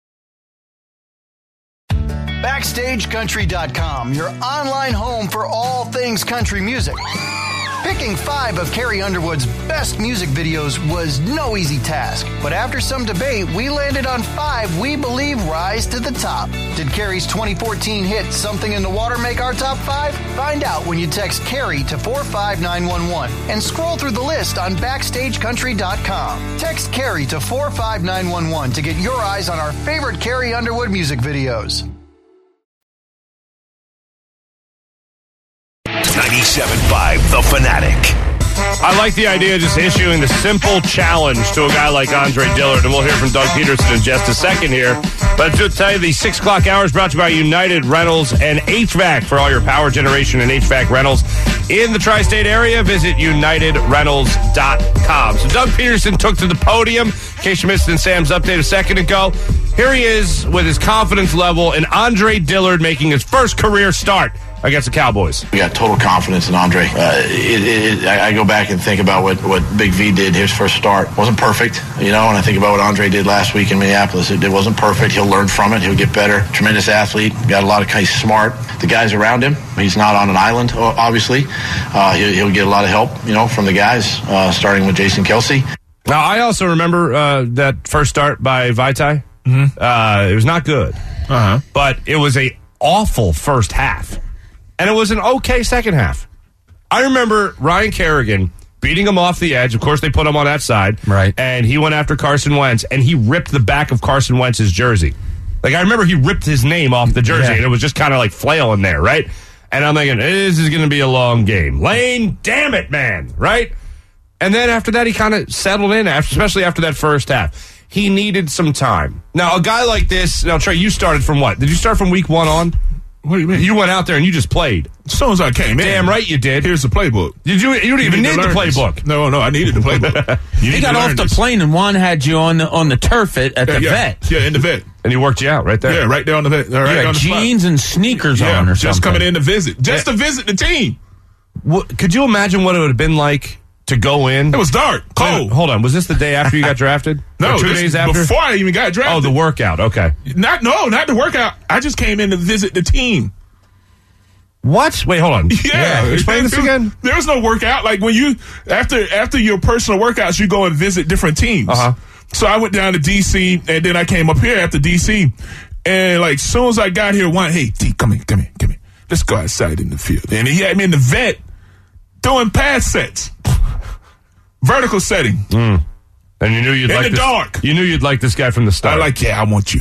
[SPEAKER 7] Backstage Country dot com, your online home for all things country music. Picking five of Carrie Underwood's best music videos was no easy task, but after some debate, we landed on five we believe rise to the top. Did Carrie's twenty fourteen hit Something in the Water make our top five? Find out when you text Carrie to four five nine one one and scroll through the list on Backstage Country dot com. Text Carrie to four five nine one one to get your eyes on our favorite Carrie Underwood music videos.
[SPEAKER 2] ninety-seven point five The Fanatic.
[SPEAKER 3] I like the idea of just issuing the simple challenge to a guy like Andre Dillard, and we'll hear from Doug Peterson in just a second here. But to tell you, the six o'clock hour is brought to you by United Rentals and H V A C for all your power generation and H V A C rentals in the tri-state area. Visit united rentals dot com. So Doug Peterson took to the podium. In case you missed it in Sam's update a second ago, here he is with his confidence level and Andre Dillard making his first career start against the Cowboys.
[SPEAKER 8] We got total confidence in Andre. Uh, it, it, I go back and think about what, what Big V did his first start. Wasn't perfect, you know, and I think about what Andre did last week in Minneapolis. It, it wasn't perfect. He'll learn from it. He'll get better. Tremendous athlete. Got a lot of, he's smart. The guys around him, he's not on an island, obviously. Uh, he'll, he'll get a lot of help, you know, from the guys, uh, starting with Jason Kelce.
[SPEAKER 3] Now, I also remember uh, that first start by Vaitai. Mm-hmm. Uh, it was not good,
[SPEAKER 5] uh-huh.
[SPEAKER 3] but it was a awful first half. And it was an okay second half. I remember Ryan Kerrigan beating him off the edge. Of course, they put him on that side.
[SPEAKER 4] Right.
[SPEAKER 3] And he went after Carson Wentz, and he ripped the back of Carson Wentz's jersey. Like, I remember he ripped his name off the jersey, yeah. and it was just kind of like flailing there, right? And I'm thinking, this is going to be a long game. Lane, damn it, man, right? And then after that, he kind of settled in, especially after that first half. He needed some time. Now, a guy like this, now, Trey, you started from what? Did you start from week one on?
[SPEAKER 5] What do you mean?
[SPEAKER 3] You went out there and you just played.
[SPEAKER 5] As soon as I came in.
[SPEAKER 3] Damn right you did.
[SPEAKER 5] Here's the playbook.
[SPEAKER 3] Did you? You didn't even need,
[SPEAKER 5] need
[SPEAKER 3] the playbook.
[SPEAKER 5] This. No, no, I needed the playbook. You
[SPEAKER 4] he got off the
[SPEAKER 5] this.
[SPEAKER 4] plane and one had you on the on the turf at, at
[SPEAKER 5] yeah,
[SPEAKER 4] the
[SPEAKER 5] yeah.
[SPEAKER 4] vet.
[SPEAKER 5] Yeah, in the vet.
[SPEAKER 3] And he worked you out right there.
[SPEAKER 5] Yeah, right there on the vet. Right
[SPEAKER 4] you
[SPEAKER 5] on
[SPEAKER 4] had
[SPEAKER 5] the
[SPEAKER 4] jeans
[SPEAKER 5] spot.
[SPEAKER 4] and sneakers
[SPEAKER 5] yeah,
[SPEAKER 4] on or
[SPEAKER 5] just
[SPEAKER 4] something.
[SPEAKER 5] coming in to visit. Just
[SPEAKER 3] yeah.
[SPEAKER 5] to visit the team.
[SPEAKER 3] What, could you imagine what it would have been like to go in?
[SPEAKER 5] It was dark, cold.
[SPEAKER 3] Hold on. Was this the day after you got drafted?
[SPEAKER 5] No,
[SPEAKER 3] or two
[SPEAKER 5] this
[SPEAKER 3] days after?
[SPEAKER 5] Before I even got drafted.
[SPEAKER 3] Oh, the workout. Okay.
[SPEAKER 5] Not no, not the workout. I just came in to visit the team.
[SPEAKER 3] What? Wait, hold on.
[SPEAKER 5] Yeah,
[SPEAKER 3] yeah. Explain this
[SPEAKER 5] there,
[SPEAKER 3] again.
[SPEAKER 5] There was no workout. Like when you after after your personal workouts, you go and visit different teams.
[SPEAKER 3] Uh huh.
[SPEAKER 5] So I went down to D C and then I came up here after D C. And like as soon as I got here, one, hey T, come here, come here, come here. Let's go outside in the field. And he had me in the vet doing pass sets, vertical setting.
[SPEAKER 3] Mm. And you knew you'd
[SPEAKER 5] in
[SPEAKER 3] like
[SPEAKER 5] the
[SPEAKER 3] this,
[SPEAKER 5] dark.
[SPEAKER 3] You knew you'd like this guy from the start.
[SPEAKER 5] I like, yeah, I want you.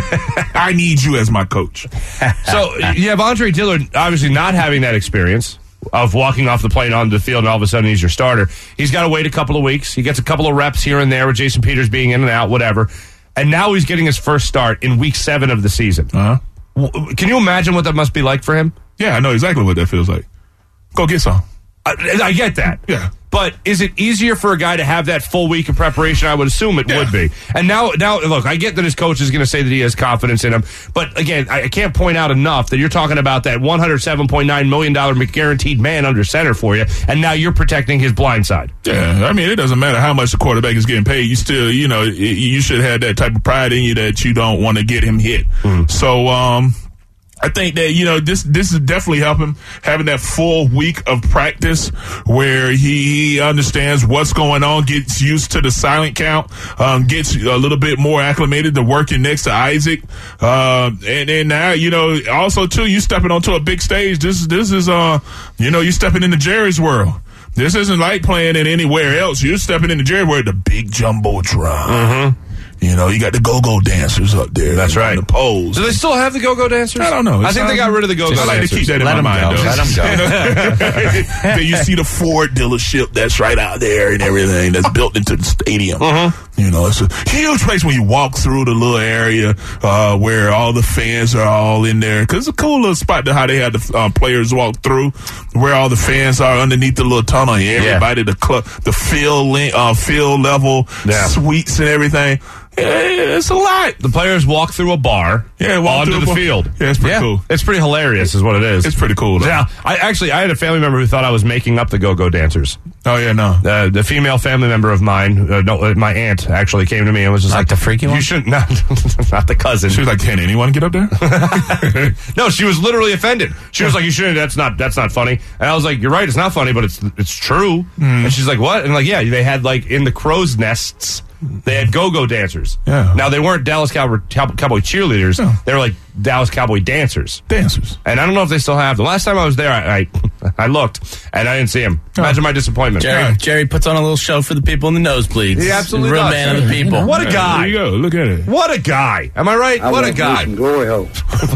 [SPEAKER 5] I need you as my coach.
[SPEAKER 3] So you have Andre Dillard obviously not having that experience of walking off the plane onto the field and all of a sudden he's your starter. He's got to wait a couple of weeks. He gets a couple of reps here and there with Jason Peters being in and out, whatever. And now he's getting his first start in week seven of the season.
[SPEAKER 5] Uh-huh.
[SPEAKER 3] Can you imagine what that must be like for him?
[SPEAKER 5] Yeah, I know exactly what that feels like. Go get some.
[SPEAKER 3] I, I get that.
[SPEAKER 5] Yeah.
[SPEAKER 3] But is it easier for a guy to have that full week of preparation? I would assume it
[SPEAKER 5] yeah.
[SPEAKER 3] would be. And now, now, look, I get that his coach is going to say that he has confidence in him. But again, I can't point out enough that you're talking about that one hundred seven point nine million dollars guaranteed man under center for you, and now you're protecting his blind side.
[SPEAKER 5] Yeah, I mean, it doesn't matter how much the quarterback is getting paid. You still, you know, you should have that type of pride in you that you don't want to get him hit. Mm. So, um, I think that, you know, this this is definitely helping having that full week of practice where he, he understands what's going on, gets used to the silent count, um, gets a little bit more acclimated to working next to Isaac. Uh, and, and now, you know, also, too, you stepping onto a big stage. This, this is, uh, you know, you stepping into Jerry's world. This isn't like playing it anywhere else. You're stepping into Jerry's world, the big jumbotron. Mm-hmm. You know, you got the go-go dancers up there.
[SPEAKER 3] That's right.
[SPEAKER 5] The poles.
[SPEAKER 3] Do they still have the go-go dancers?
[SPEAKER 5] I don't know.
[SPEAKER 3] I think they got rid of the go-go dancers.
[SPEAKER 5] I like to keep that in
[SPEAKER 4] Let
[SPEAKER 5] my mind,
[SPEAKER 4] go.
[SPEAKER 5] though.
[SPEAKER 4] Let them
[SPEAKER 5] go. Then you see the Ford dealership that's right out there and everything that's built into the stadium. Uh-huh. You know, it's a huge place when you walk through the little area uh, where all the fans are all in there. Because it's a cool little spot to how they had the uh, players walk through, where all the fans are underneath the little tunnel. And everybody, yeah. the club, the field, uh, field level
[SPEAKER 3] yeah.
[SPEAKER 5] suites and everything. Yeah, it's a lot.
[SPEAKER 3] The players walk through a bar
[SPEAKER 5] yeah, walk
[SPEAKER 3] onto the
[SPEAKER 5] bar.
[SPEAKER 3] field.
[SPEAKER 5] Yeah, it's pretty
[SPEAKER 3] yeah.
[SPEAKER 5] cool.
[SPEAKER 3] It's pretty hilarious is what it is.
[SPEAKER 5] It's pretty cool, though.
[SPEAKER 3] Yeah, I actually, I had a family member who thought I was making up the go-go dancers.
[SPEAKER 5] Oh, yeah, no.
[SPEAKER 3] Uh, the female family member of mine, uh, no, uh, my aunt, actually came to me and was just
[SPEAKER 4] like,
[SPEAKER 3] like,
[SPEAKER 4] the freaky one?
[SPEAKER 3] You shouldn't, not, not the cousin.
[SPEAKER 5] She was like, can anyone get up there?
[SPEAKER 3] No, she was literally offended. She was like, you shouldn't, that's not, that's not funny. And I was like, you're right, it's not funny, but it's, it's true. Mm. And she's like, what? And like, yeah, they had like in the crow's nests, they had go-go dancers.
[SPEAKER 5] Yeah.
[SPEAKER 3] Now, they weren't Dallas Cowboy, Cowboy cheerleaders.
[SPEAKER 5] No.
[SPEAKER 3] They were like Dallas Cowboy dancers.
[SPEAKER 5] Dancers.
[SPEAKER 3] And I don't know if they still have them. Last time I was there, I I, I looked, and I didn't see them. Imagine my disappointment.
[SPEAKER 1] Jerry,
[SPEAKER 3] Yeah.
[SPEAKER 1] Jerry puts on a little show for the people in the nosebleeds.
[SPEAKER 3] He absolutely
[SPEAKER 1] Real
[SPEAKER 3] does.
[SPEAKER 1] man of the people.
[SPEAKER 3] What a guy.
[SPEAKER 5] There you go. Look at it.
[SPEAKER 3] What a guy. Am I right?
[SPEAKER 9] I
[SPEAKER 3] what a
[SPEAKER 9] want
[SPEAKER 3] guy.
[SPEAKER 9] some glory hole.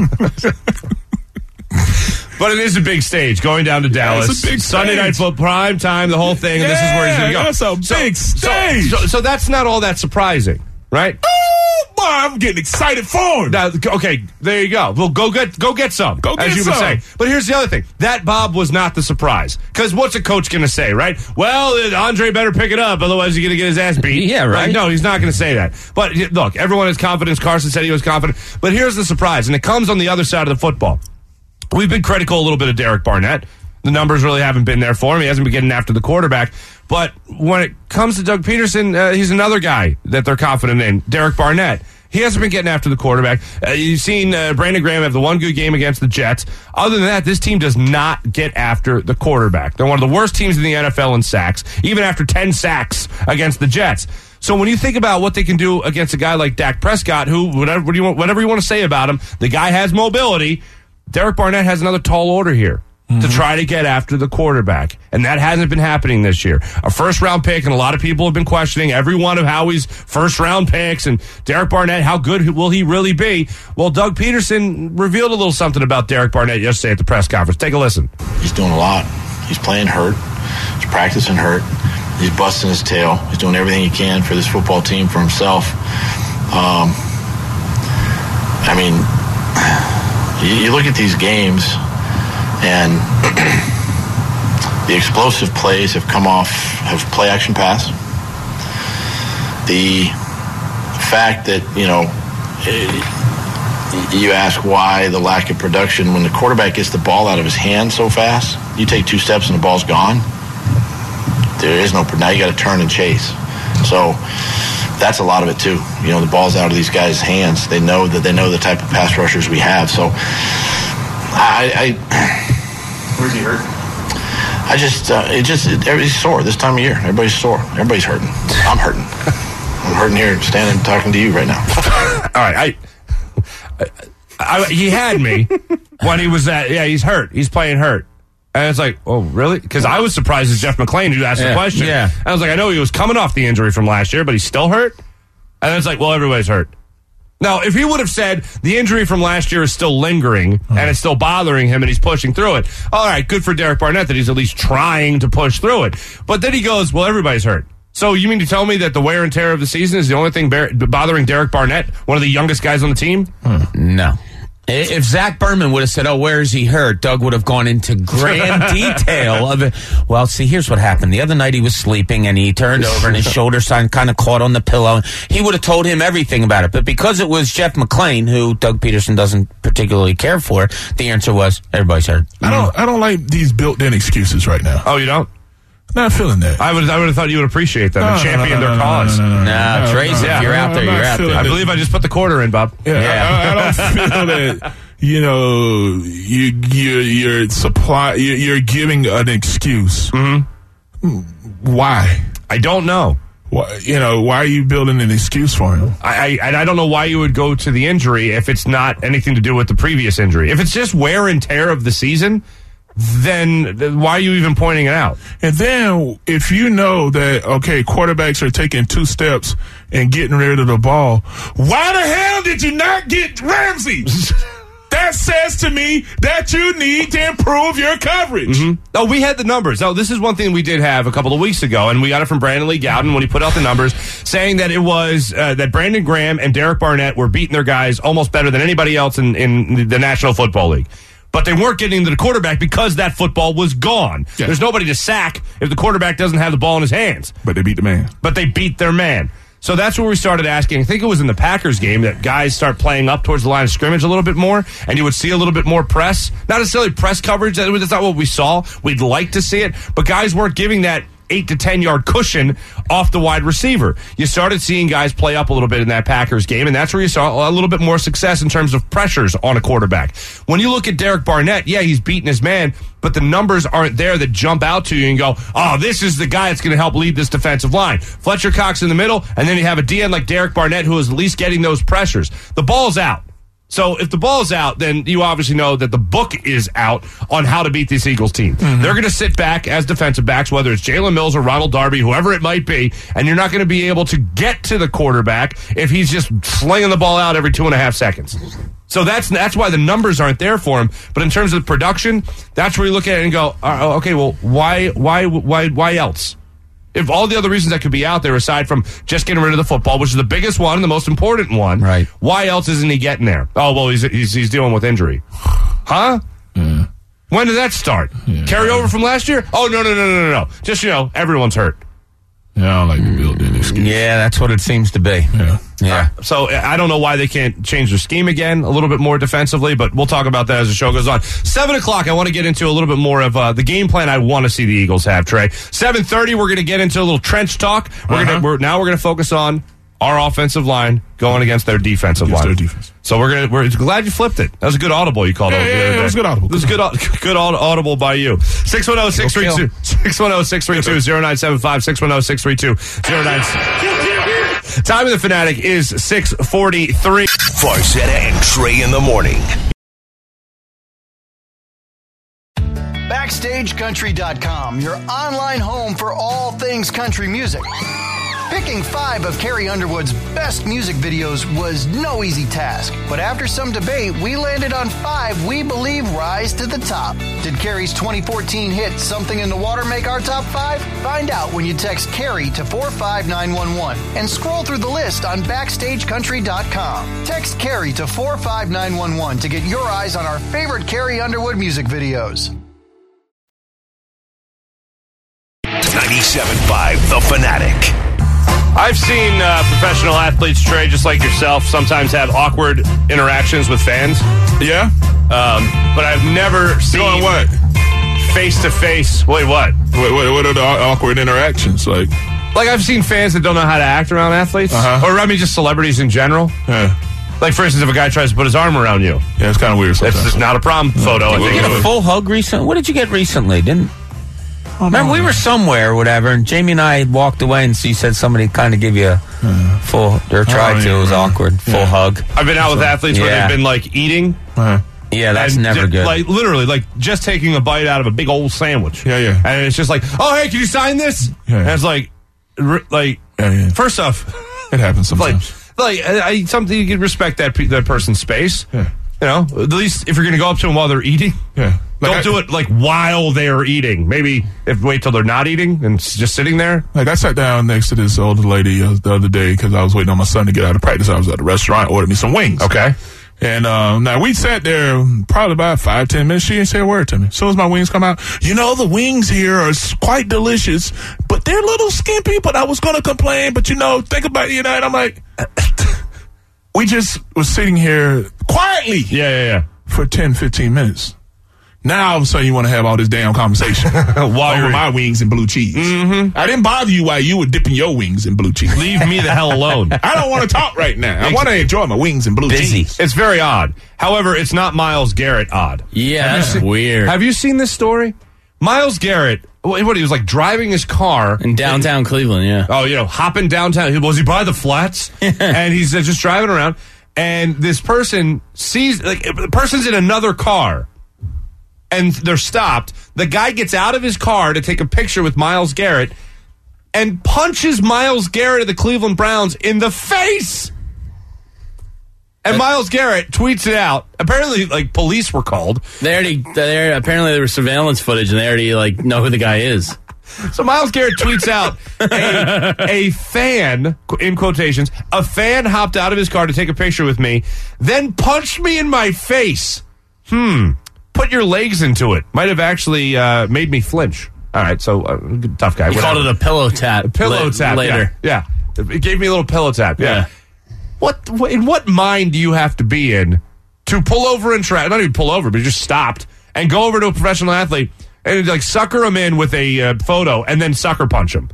[SPEAKER 3] But it is a big stage going down to Dallas.
[SPEAKER 5] It's a big
[SPEAKER 3] Sunday
[SPEAKER 5] stage.
[SPEAKER 3] Night Football, prime time, the whole thing, and this is where he's going to go.
[SPEAKER 5] That's a
[SPEAKER 3] So-
[SPEAKER 5] big
[SPEAKER 3] so,
[SPEAKER 5] stage.
[SPEAKER 3] So, so that's not all that surprising, right?
[SPEAKER 5] Oh, boy, I'm getting excited for him.
[SPEAKER 3] Now, okay, there you go. Well, go get go get some,
[SPEAKER 5] Go
[SPEAKER 3] as
[SPEAKER 5] get
[SPEAKER 3] you
[SPEAKER 5] some.
[SPEAKER 3] would say. But here's the other thing: that Bob was not the surprise. Because what's a coach going to say, right? Well, Andre better pick it up, otherwise he's going to get his ass beat.
[SPEAKER 4] Yeah, right.
[SPEAKER 3] Like, no, he's not going to say that. But look, everyone has confidence. Carson said he was confident. But here's the surprise, and it comes on the other side of the football. We've been critical a little bit of Derek Barnett. The numbers really haven't been there for him. He hasn't been getting after the quarterback. But when it comes to Doug Peterson, uh, he's another guy that they're confident in, Derek Barnett. He hasn't been getting after the quarterback. Uh, you've seen uh, Brandon Graham have the one good game against the Jets. Other than that, this team does not get after the quarterback. They're one of the worst teams in the N F L in sacks, even after ten sacks against the Jets. So when you think about what they can do against a guy like Dak Prescott, who, whatever, what do you want, whatever you want to say about him, the guy has mobility. Derek Barnett has another tall order here mm-hmm. to try to get after the quarterback. And that hasn't been happening this year. A first-round pick, and a lot of people have been questioning every one of Howie's first-round picks. And Derek Barnett, how good will he really be? Well, Doug Peterson revealed a little something about Derek Barnett yesterday at the press conference. Take a listen.
[SPEAKER 8] He's doing a lot. He's playing hurt. He's practicing hurt. He's busting his tail. He's doing everything he can for this football team, for himself. Um, I mean... You look at these games, and the explosive plays have come off, have play action pass. The fact that, you know, you ask why the lack of production when the quarterback gets the ball out of his hand so fast, you take two steps and the ball's gone. There is no, now you got to turn and chase. So that's a lot of it too. You know, the ball's out of these guys' hands. They know that they know the type of pass rushers we have. So I, I
[SPEAKER 9] where's he hurt?
[SPEAKER 8] I just, uh, it just, it, everybody's sore this time of year. Everybody's sore. Everybody's hurting. I'm hurting. I'm hurting here, standing, talking to you right now.
[SPEAKER 3] All right, I, I, I, he had me when he was at. Yeah, he's hurt. He's playing hurt, and it's like, oh, really? Because I was surprised as Jeff McClain who asked
[SPEAKER 4] yeah,
[SPEAKER 3] the question.
[SPEAKER 4] Yeah,
[SPEAKER 3] I was like, I know he was coming off the injury from last year, but he's still hurt. And it's like, well, everybody's hurt. Now, if he would have said the injury from last year is still lingering mm. and it's still bothering him and he's pushing through it, all right, good for Derek Barnett that he's at least trying to push through it. But then he goes, well, everybody's hurt. So you mean to tell me that the wear and tear of the season is the only thing bar- bothering Derek Barnett, one of the youngest guys on the team?
[SPEAKER 4] Hmm. No. If Zach Berman would have said, oh, where is he hurt? Doug would have gone into grand detail of it. Well, see, here's what happened. The other night he was sleeping and he turned over and his shoulder sign kind of caught on the pillow. He would have told him everything about it. But because it was Jeff McClain, who Doug Peterson doesn't particularly care for, the answer was everybody's hurt.
[SPEAKER 5] I don't, I don't like these built-in excuses right now.
[SPEAKER 3] Oh, you don't?
[SPEAKER 5] Not feeling that.
[SPEAKER 3] I would I would have thought you would appreciate them and
[SPEAKER 5] no,
[SPEAKER 3] champion
[SPEAKER 5] no, no,
[SPEAKER 3] their
[SPEAKER 5] no,
[SPEAKER 3] cause.
[SPEAKER 5] No, no, no, no,
[SPEAKER 4] nah,
[SPEAKER 5] no,
[SPEAKER 4] Trace,
[SPEAKER 5] no,
[SPEAKER 4] if you're
[SPEAKER 5] no,
[SPEAKER 4] out there,
[SPEAKER 5] I'm
[SPEAKER 4] you're out there.
[SPEAKER 3] I believe I just put the quarter in, Bob.
[SPEAKER 5] Yeah,
[SPEAKER 4] yeah.
[SPEAKER 5] I, I don't feel that, you know, you, you're, you're, supply, you're, you're giving an excuse.
[SPEAKER 3] Mm-hmm.
[SPEAKER 5] Why?
[SPEAKER 3] I don't know.
[SPEAKER 5] Why, you know, why are you building an excuse for him?
[SPEAKER 3] I, I, and I don't know why you would go to the injury if it's not anything to do with the previous injury. If it's just wear and tear of the season, then why are you even pointing it out?
[SPEAKER 5] And then if you know that, okay, quarterbacks are taking two steps and getting rid of the ball, why the hell did you not get Ramsey? That says to me that you need to improve your coverage.
[SPEAKER 3] Mm-hmm. Oh, we had the numbers. Oh, this is one thing we did have a couple of weeks ago, and we got it from Brandon Lee Gowden when he put out the numbers, saying that it was uh, that Brandon Graham and Derek Barnett were beating their guys almost better than anybody else in, in the National Football League. But they weren't getting to the quarterback because that football was gone. Yeah. There's nobody to sack if the quarterback doesn't have the ball in his hands.
[SPEAKER 5] But they beat the man.
[SPEAKER 3] But they beat their man. So that's where we started asking. I think it was in the Packers game that guys start playing up towards the line of scrimmage a little bit more, and you would see a little bit more press. Not necessarily press coverage. That's not what we saw. We'd like to see it. But guys weren't giving that eight to ten yard cushion off the wide receiver. You started seeing guys play up a little bit in that Packers game, and that's where you saw a little bit more success in terms of pressures on a quarterback. When you look at Derek Barnett, yeah, he's beating his man, but the numbers aren't there that jump out to you and go, oh, this is the guy that's going to help lead this defensive line. Fletcher Cox in the middle, and then you have a D N like Derek Barnett who is at least getting those pressures. The ball's out. So if the ball's out, then you obviously know that the book is out on how to beat this Eagles team. Mm-hmm. They're going to sit back as defensive backs, whether it's Jalen Mills or Ronald Darby, whoever it might be, and you're not going to be able to get to the quarterback if he's just slinging the ball out every two and a half seconds. So that's that's why the numbers aren't there for him. But in terms of the production, that's where you look at it and go, oh, okay, well, why, why, why, why else? If all the other reasons that could be out there, aside from just getting rid of the football, which is the biggest one and the most important one,
[SPEAKER 4] right?
[SPEAKER 3] Why else isn't he getting there? Oh, well, he's he's, he's dealing with injury. Huh?
[SPEAKER 5] Yeah.
[SPEAKER 3] When did that start?
[SPEAKER 5] Yeah.
[SPEAKER 3] Carry over from last year? Oh, no, no, no, no, no, no. Just, you know, everyone's hurt.
[SPEAKER 5] Yeah, I don't like to build in excuse.
[SPEAKER 4] Yeah, that's what it seems to be.
[SPEAKER 5] Yeah.
[SPEAKER 4] Yeah.
[SPEAKER 3] Uh, so I don't know why they can't change their scheme again a little bit more defensively, but we'll talk about that as the show goes on. Seven o'clock, I want to get into a little bit more of uh, the game plan I want to see the Eagles have, Trey. Seven thirty, we're going to get into a little trench talk. We're
[SPEAKER 5] uh-huh.
[SPEAKER 3] gonna we're, now we're going to focus on our offensive line going against their defensive
[SPEAKER 5] against
[SPEAKER 3] line.
[SPEAKER 5] Their defense.
[SPEAKER 3] So we're gonna we're glad you flipped it. That was a good audible you called.
[SPEAKER 5] Yeah,
[SPEAKER 3] over
[SPEAKER 5] yeah,
[SPEAKER 3] the other
[SPEAKER 5] yeah,
[SPEAKER 3] day.
[SPEAKER 5] it was good audible.
[SPEAKER 3] It was good good audible by you. six one zero, six three two six one zero, six three two, zero nine seven five six one zero, six three two, zero nine Time of the Fanatic is six forty-three.
[SPEAKER 2] Farzetta and Trey in the morning.
[SPEAKER 7] Backstage Country dot com, your online home for all things country music. Picking five of Carrie Underwood's best music videos was no easy task, but after some debate, we landed on five we believe rise to the top. Did Carrie's twenty fourteen hit Something in the Water make our top five? Find out when you text Carrie to four five nine one one and scroll through the list on Backstage Country dot com. Text Carrie to four five nine one one to get your eyes on our favorite Carrie Underwood music videos.
[SPEAKER 2] ninety-seven point five The Fanatic.
[SPEAKER 3] I've seen uh, professional athletes, Trey, just like yourself, sometimes have awkward interactions with fans.
[SPEAKER 5] Yeah?
[SPEAKER 3] Um, but I've never seen
[SPEAKER 5] Doing what?
[SPEAKER 3] face-to-face. Wait, what?
[SPEAKER 5] What, what? what are the awkward interactions? Like,
[SPEAKER 3] Like, I've seen fans that don't know how to act around athletes.
[SPEAKER 5] Uh-huh.
[SPEAKER 3] Or, I mean, just celebrities in general.
[SPEAKER 5] yeah,
[SPEAKER 3] Like, for instance, if a guy tries to put his arm around you.
[SPEAKER 5] yeah it's kind of weird
[SPEAKER 3] That's
[SPEAKER 5] sometimes.
[SPEAKER 3] just not a problem photo, I
[SPEAKER 4] Did you
[SPEAKER 3] think.
[SPEAKER 4] get a full hug recently? What did you get recently? Didn't remember we were somewhere or whatever, and Jamie and I walked away, and she said somebody kind of give you a full, or tried
[SPEAKER 5] Oh,
[SPEAKER 4] to.
[SPEAKER 5] yeah,
[SPEAKER 4] It was
[SPEAKER 5] right.
[SPEAKER 4] awkward. Full
[SPEAKER 5] Yeah.
[SPEAKER 4] hug.
[SPEAKER 3] I've been out with athletes where
[SPEAKER 4] Yeah.
[SPEAKER 3] they've been, like, eating.
[SPEAKER 5] Uh-huh.
[SPEAKER 4] Yeah, that's
[SPEAKER 3] and
[SPEAKER 4] never
[SPEAKER 3] ju-
[SPEAKER 4] good.
[SPEAKER 3] Like, literally, like, just taking a bite out of a big old sandwich.
[SPEAKER 5] Yeah, yeah.
[SPEAKER 3] And it's just like, oh, hey, can you sign this?
[SPEAKER 5] Yeah.
[SPEAKER 3] And it's like, r- like,
[SPEAKER 5] Yeah, yeah.
[SPEAKER 3] first off,
[SPEAKER 5] It happens
[SPEAKER 3] like,
[SPEAKER 5] sometimes.
[SPEAKER 3] like I, I, something you can respect that pe- that person's space.
[SPEAKER 5] Yeah.
[SPEAKER 3] You know, at least if you're going to go up to them while they're eating,
[SPEAKER 5] Yeah. Like
[SPEAKER 3] don't
[SPEAKER 5] I-
[SPEAKER 3] do it like while they're eating. Maybe if wait till they're not eating and s- just sitting there.
[SPEAKER 5] Like, I sat down next to this older lady uh, the other day because I was waiting on my son to get out of practice. I was at the restaurant, ordered me some wings.
[SPEAKER 3] Okay.
[SPEAKER 5] And um, now we sat there probably about five, ten minutes. She didn't say a word to me. As soon as my wings come out, you know, the wings here are s- quite delicious, but they're a little skimpy. But I was going to complain. But, you know, think about it, you know, and I'm like, we just was sitting here quietly
[SPEAKER 3] Yeah, yeah, yeah.
[SPEAKER 5] for ten, fifteen minutes. Now all of a sudden you want to have all this damn conversation while over
[SPEAKER 3] you're-
[SPEAKER 5] my wings in blue cheese. Mm-hmm. I didn't bother you while you were dipping your wings in blue cheese.
[SPEAKER 3] Leave me the hell alone.
[SPEAKER 5] I don't want to talk right now. I want to enjoy my wings in blue
[SPEAKER 4] Busy.
[SPEAKER 5] cheese.
[SPEAKER 3] It's very odd. However, it's not Myles Garrett odd.
[SPEAKER 1] Yeah, that's weird.
[SPEAKER 3] Have you seen this story? Myles Garrett, what, what he was like driving his car
[SPEAKER 1] In downtown Cleveland, yeah.
[SPEAKER 3] Oh, you know, hopping downtown. Was he by the flats? And he's uh, just driving around, and this person sees, like, the person's in another car, and they're stopped. The guy gets out of his car to take a picture with Myles Garrett and punches Myles Garrett of the Cleveland Browns in the face. And Myles Garrett tweets it out. Apparently, like, police were called.
[SPEAKER 1] They already, they apparently there was surveillance footage, and they already like know who the guy is.
[SPEAKER 3] So Myles Garrett tweets out, a, a fan, in quotations, a fan hopped out of his car to take a picture with me, then punched me in my face. Hmm. Put your legs into it. Might have actually uh, made me flinch. All right, so uh, tough guy.
[SPEAKER 1] He
[SPEAKER 3] whatever.
[SPEAKER 1] called it a pillow tap.
[SPEAKER 3] pillow
[SPEAKER 1] la-
[SPEAKER 3] tap.
[SPEAKER 1] later.
[SPEAKER 3] Yeah, yeah. It gave me a little pillow tap. Yeah.
[SPEAKER 1] Yeah.
[SPEAKER 3] What? wh- In what mind do you have to be in to pull over and try? Not even pull over, but just stopped and go over to a professional athlete and like sucker him in with a uh, photo and then sucker punch him.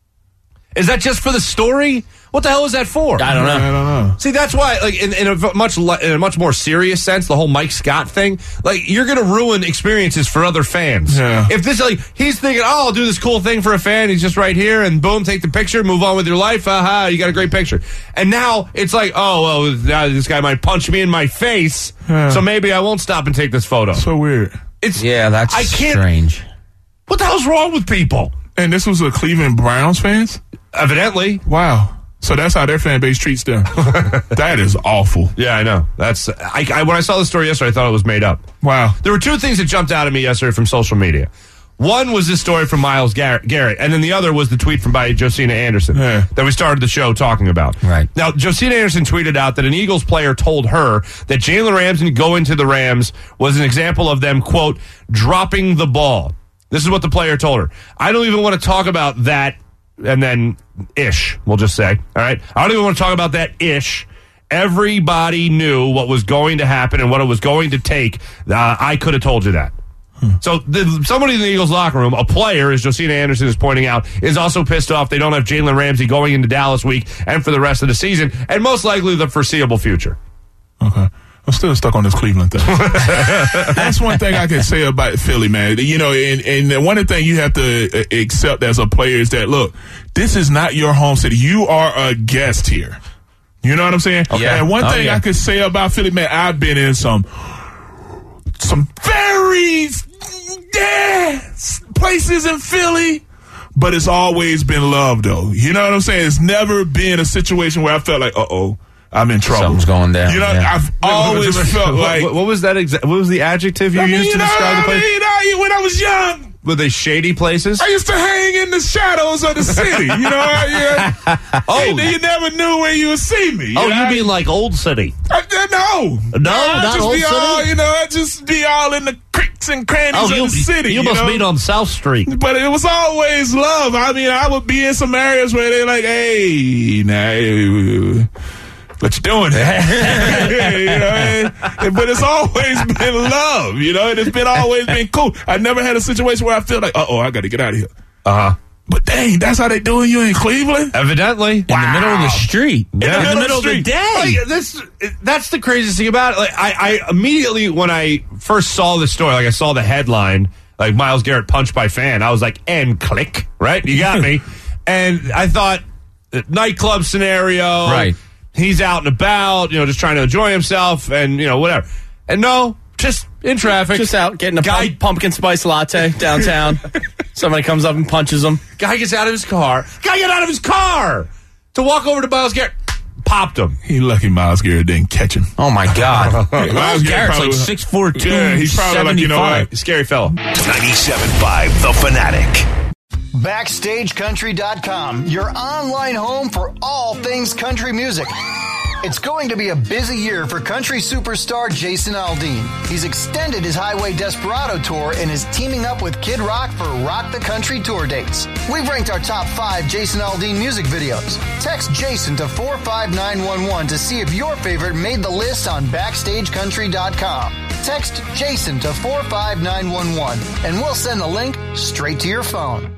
[SPEAKER 3] Is that just for the story? What the hell is that for?
[SPEAKER 1] I don't know.
[SPEAKER 5] I don't know.
[SPEAKER 3] See, that's why, like, in, in a v- much le- in a much more serious sense, the whole Mike Scott thing, like, you're going to ruin experiences for other fans.
[SPEAKER 5] Yeah.
[SPEAKER 3] If this, like, he's thinking, oh, I'll do this cool thing for a fan, he's just right here, and boom, take the picture, move on with your life, aha, you got a great picture. And now it's like, oh, well, now this guy might punch me in my face,
[SPEAKER 5] Yeah.
[SPEAKER 3] so maybe I won't stop and take this photo.
[SPEAKER 5] So weird.
[SPEAKER 3] It's
[SPEAKER 4] Yeah, that's
[SPEAKER 3] I can't.
[SPEAKER 4] strange.
[SPEAKER 3] What the hell's wrong with people?
[SPEAKER 5] And this was a Cleveland Browns fans?
[SPEAKER 3] Evidently.
[SPEAKER 5] Wow. So that's how their fan base treats them. That is awful.
[SPEAKER 3] Yeah, I know. That's I, I when I saw the story yesterday, I thought it was made up.
[SPEAKER 5] Wow.
[SPEAKER 3] There were two things that jumped out at me yesterday from social media. One was this story from Myles Garrett, Garrett, and then the other was the tweet from by Josina Anderson
[SPEAKER 5] Yeah.
[SPEAKER 3] that we started the show talking about.
[SPEAKER 4] Right.
[SPEAKER 3] Now, Josina Anderson tweeted out that an Eagles player told her that Jalen Ramsey going to the Rams was an example of them, quote, dropping the ball. This is what the player told her. I don't even want to talk about that, and then ish, we'll just say. All right? I don't even want to talk about that ish. Everybody knew what was going to happen and what it was going to take. Uh, I could have told you that. So the, somebody in the Eagles locker room, a player, as Josina Anderson is pointing out, is also pissed off they don't have Jalen Ramsey going into Dallas week and for the rest of the season, and most likely the foreseeable future.
[SPEAKER 5] Okay. I'm still stuck on this Cleveland thing. That's one thing I can say about Philly, man. You know, and, and one of the things you have to accept as a player is that, look, this is not your home city. You are a guest here. You know what I'm saying?
[SPEAKER 4] Okay.
[SPEAKER 5] And one
[SPEAKER 4] Oh,
[SPEAKER 5] thing
[SPEAKER 4] yeah.
[SPEAKER 5] I could say about Philly, man, I've been in some some very yeah, places in Philly, but it's always been love, though. You know what I'm saying? It's never been a situation where I felt like, uh-oh, I'm in trouble.
[SPEAKER 4] Something's going down.
[SPEAKER 5] You know,
[SPEAKER 4] Yeah.
[SPEAKER 5] I've always felt like...
[SPEAKER 3] what, what was that? Exa- what was the adjective you
[SPEAKER 5] I mean,
[SPEAKER 3] used
[SPEAKER 5] you
[SPEAKER 3] to
[SPEAKER 5] know
[SPEAKER 3] describe the
[SPEAKER 5] what I
[SPEAKER 3] place?
[SPEAKER 5] mean? I- when I was young,
[SPEAKER 3] Were they shady places?
[SPEAKER 5] I used to hang in the shadows of the city. You know, I, yeah.
[SPEAKER 3] Oh.
[SPEAKER 5] And you never knew where you would see me.
[SPEAKER 3] Oh,
[SPEAKER 5] know?
[SPEAKER 3] you mean like Old City?
[SPEAKER 5] I, I, no,
[SPEAKER 3] No,
[SPEAKER 5] I'd
[SPEAKER 3] not
[SPEAKER 5] just
[SPEAKER 3] Old
[SPEAKER 5] be all,
[SPEAKER 3] City?
[SPEAKER 5] you know, I'd just be all in the creek nooks and crannies
[SPEAKER 3] Oh,
[SPEAKER 5] of
[SPEAKER 3] you,
[SPEAKER 5] the city.
[SPEAKER 3] you
[SPEAKER 5] you
[SPEAKER 3] must
[SPEAKER 5] know?
[SPEAKER 3] meet on South Street.
[SPEAKER 5] But it was always love. I mean, I would be in some areas where they're like, hey, now, what you doing? You know, but it's always been love, you know, and it's been always been cool. I never had a situation where I feel like, uh-oh, I got to get out of here.
[SPEAKER 3] Uh-huh.
[SPEAKER 5] But dang, that's how they doing you in Cleveland?
[SPEAKER 3] Evidently.
[SPEAKER 4] In the middle of the street.
[SPEAKER 5] In the
[SPEAKER 3] Yeah.
[SPEAKER 5] middle,
[SPEAKER 3] In the
[SPEAKER 5] middle of the
[SPEAKER 3] street.
[SPEAKER 5] day.
[SPEAKER 3] Like, this, that's the craziest thing about it. Like, I, I immediately, when I first saw the story, like I saw the headline, like Myles Garrett punched by fan, I was like, and click, right? You got me. And I thought, uh, nightclub scenario.
[SPEAKER 4] Right.
[SPEAKER 3] He's out and about, you know, just trying to enjoy himself and, you know, whatever. And no, just in traffic.
[SPEAKER 1] Just out getting a
[SPEAKER 3] Guy-
[SPEAKER 1] pump, pumpkin spice latte downtown. Somebody comes up and punches him.
[SPEAKER 3] Guy gets out of his car. Guy got out of his car to walk over to Myles Garrett. Popped him.
[SPEAKER 5] He lucky Myles Garrett didn't catch him.
[SPEAKER 4] Oh, my God.
[SPEAKER 5] Myles
[SPEAKER 4] Myles Garrett's
[SPEAKER 5] probably
[SPEAKER 4] like
[SPEAKER 5] was-
[SPEAKER 4] six four, two
[SPEAKER 5] Yeah, he's probably like, you know what?
[SPEAKER 3] Scary fellow.
[SPEAKER 2] ninety-seven point five The Fanatic.
[SPEAKER 7] Backstage Country dot com, your online home for all things country music. It's going to be a busy year for country superstar Jason Aldean. He's extended his Highway Desperado tour and is teaming up with Kid Rock for Rock the Country tour dates. We've ranked our top five Jason Aldean music videos. Text Jason to four five nine one one to see if your favorite made the list on Backstage Country dot com. Text Jason to four five nine one one and we'll send the link straight to your phone.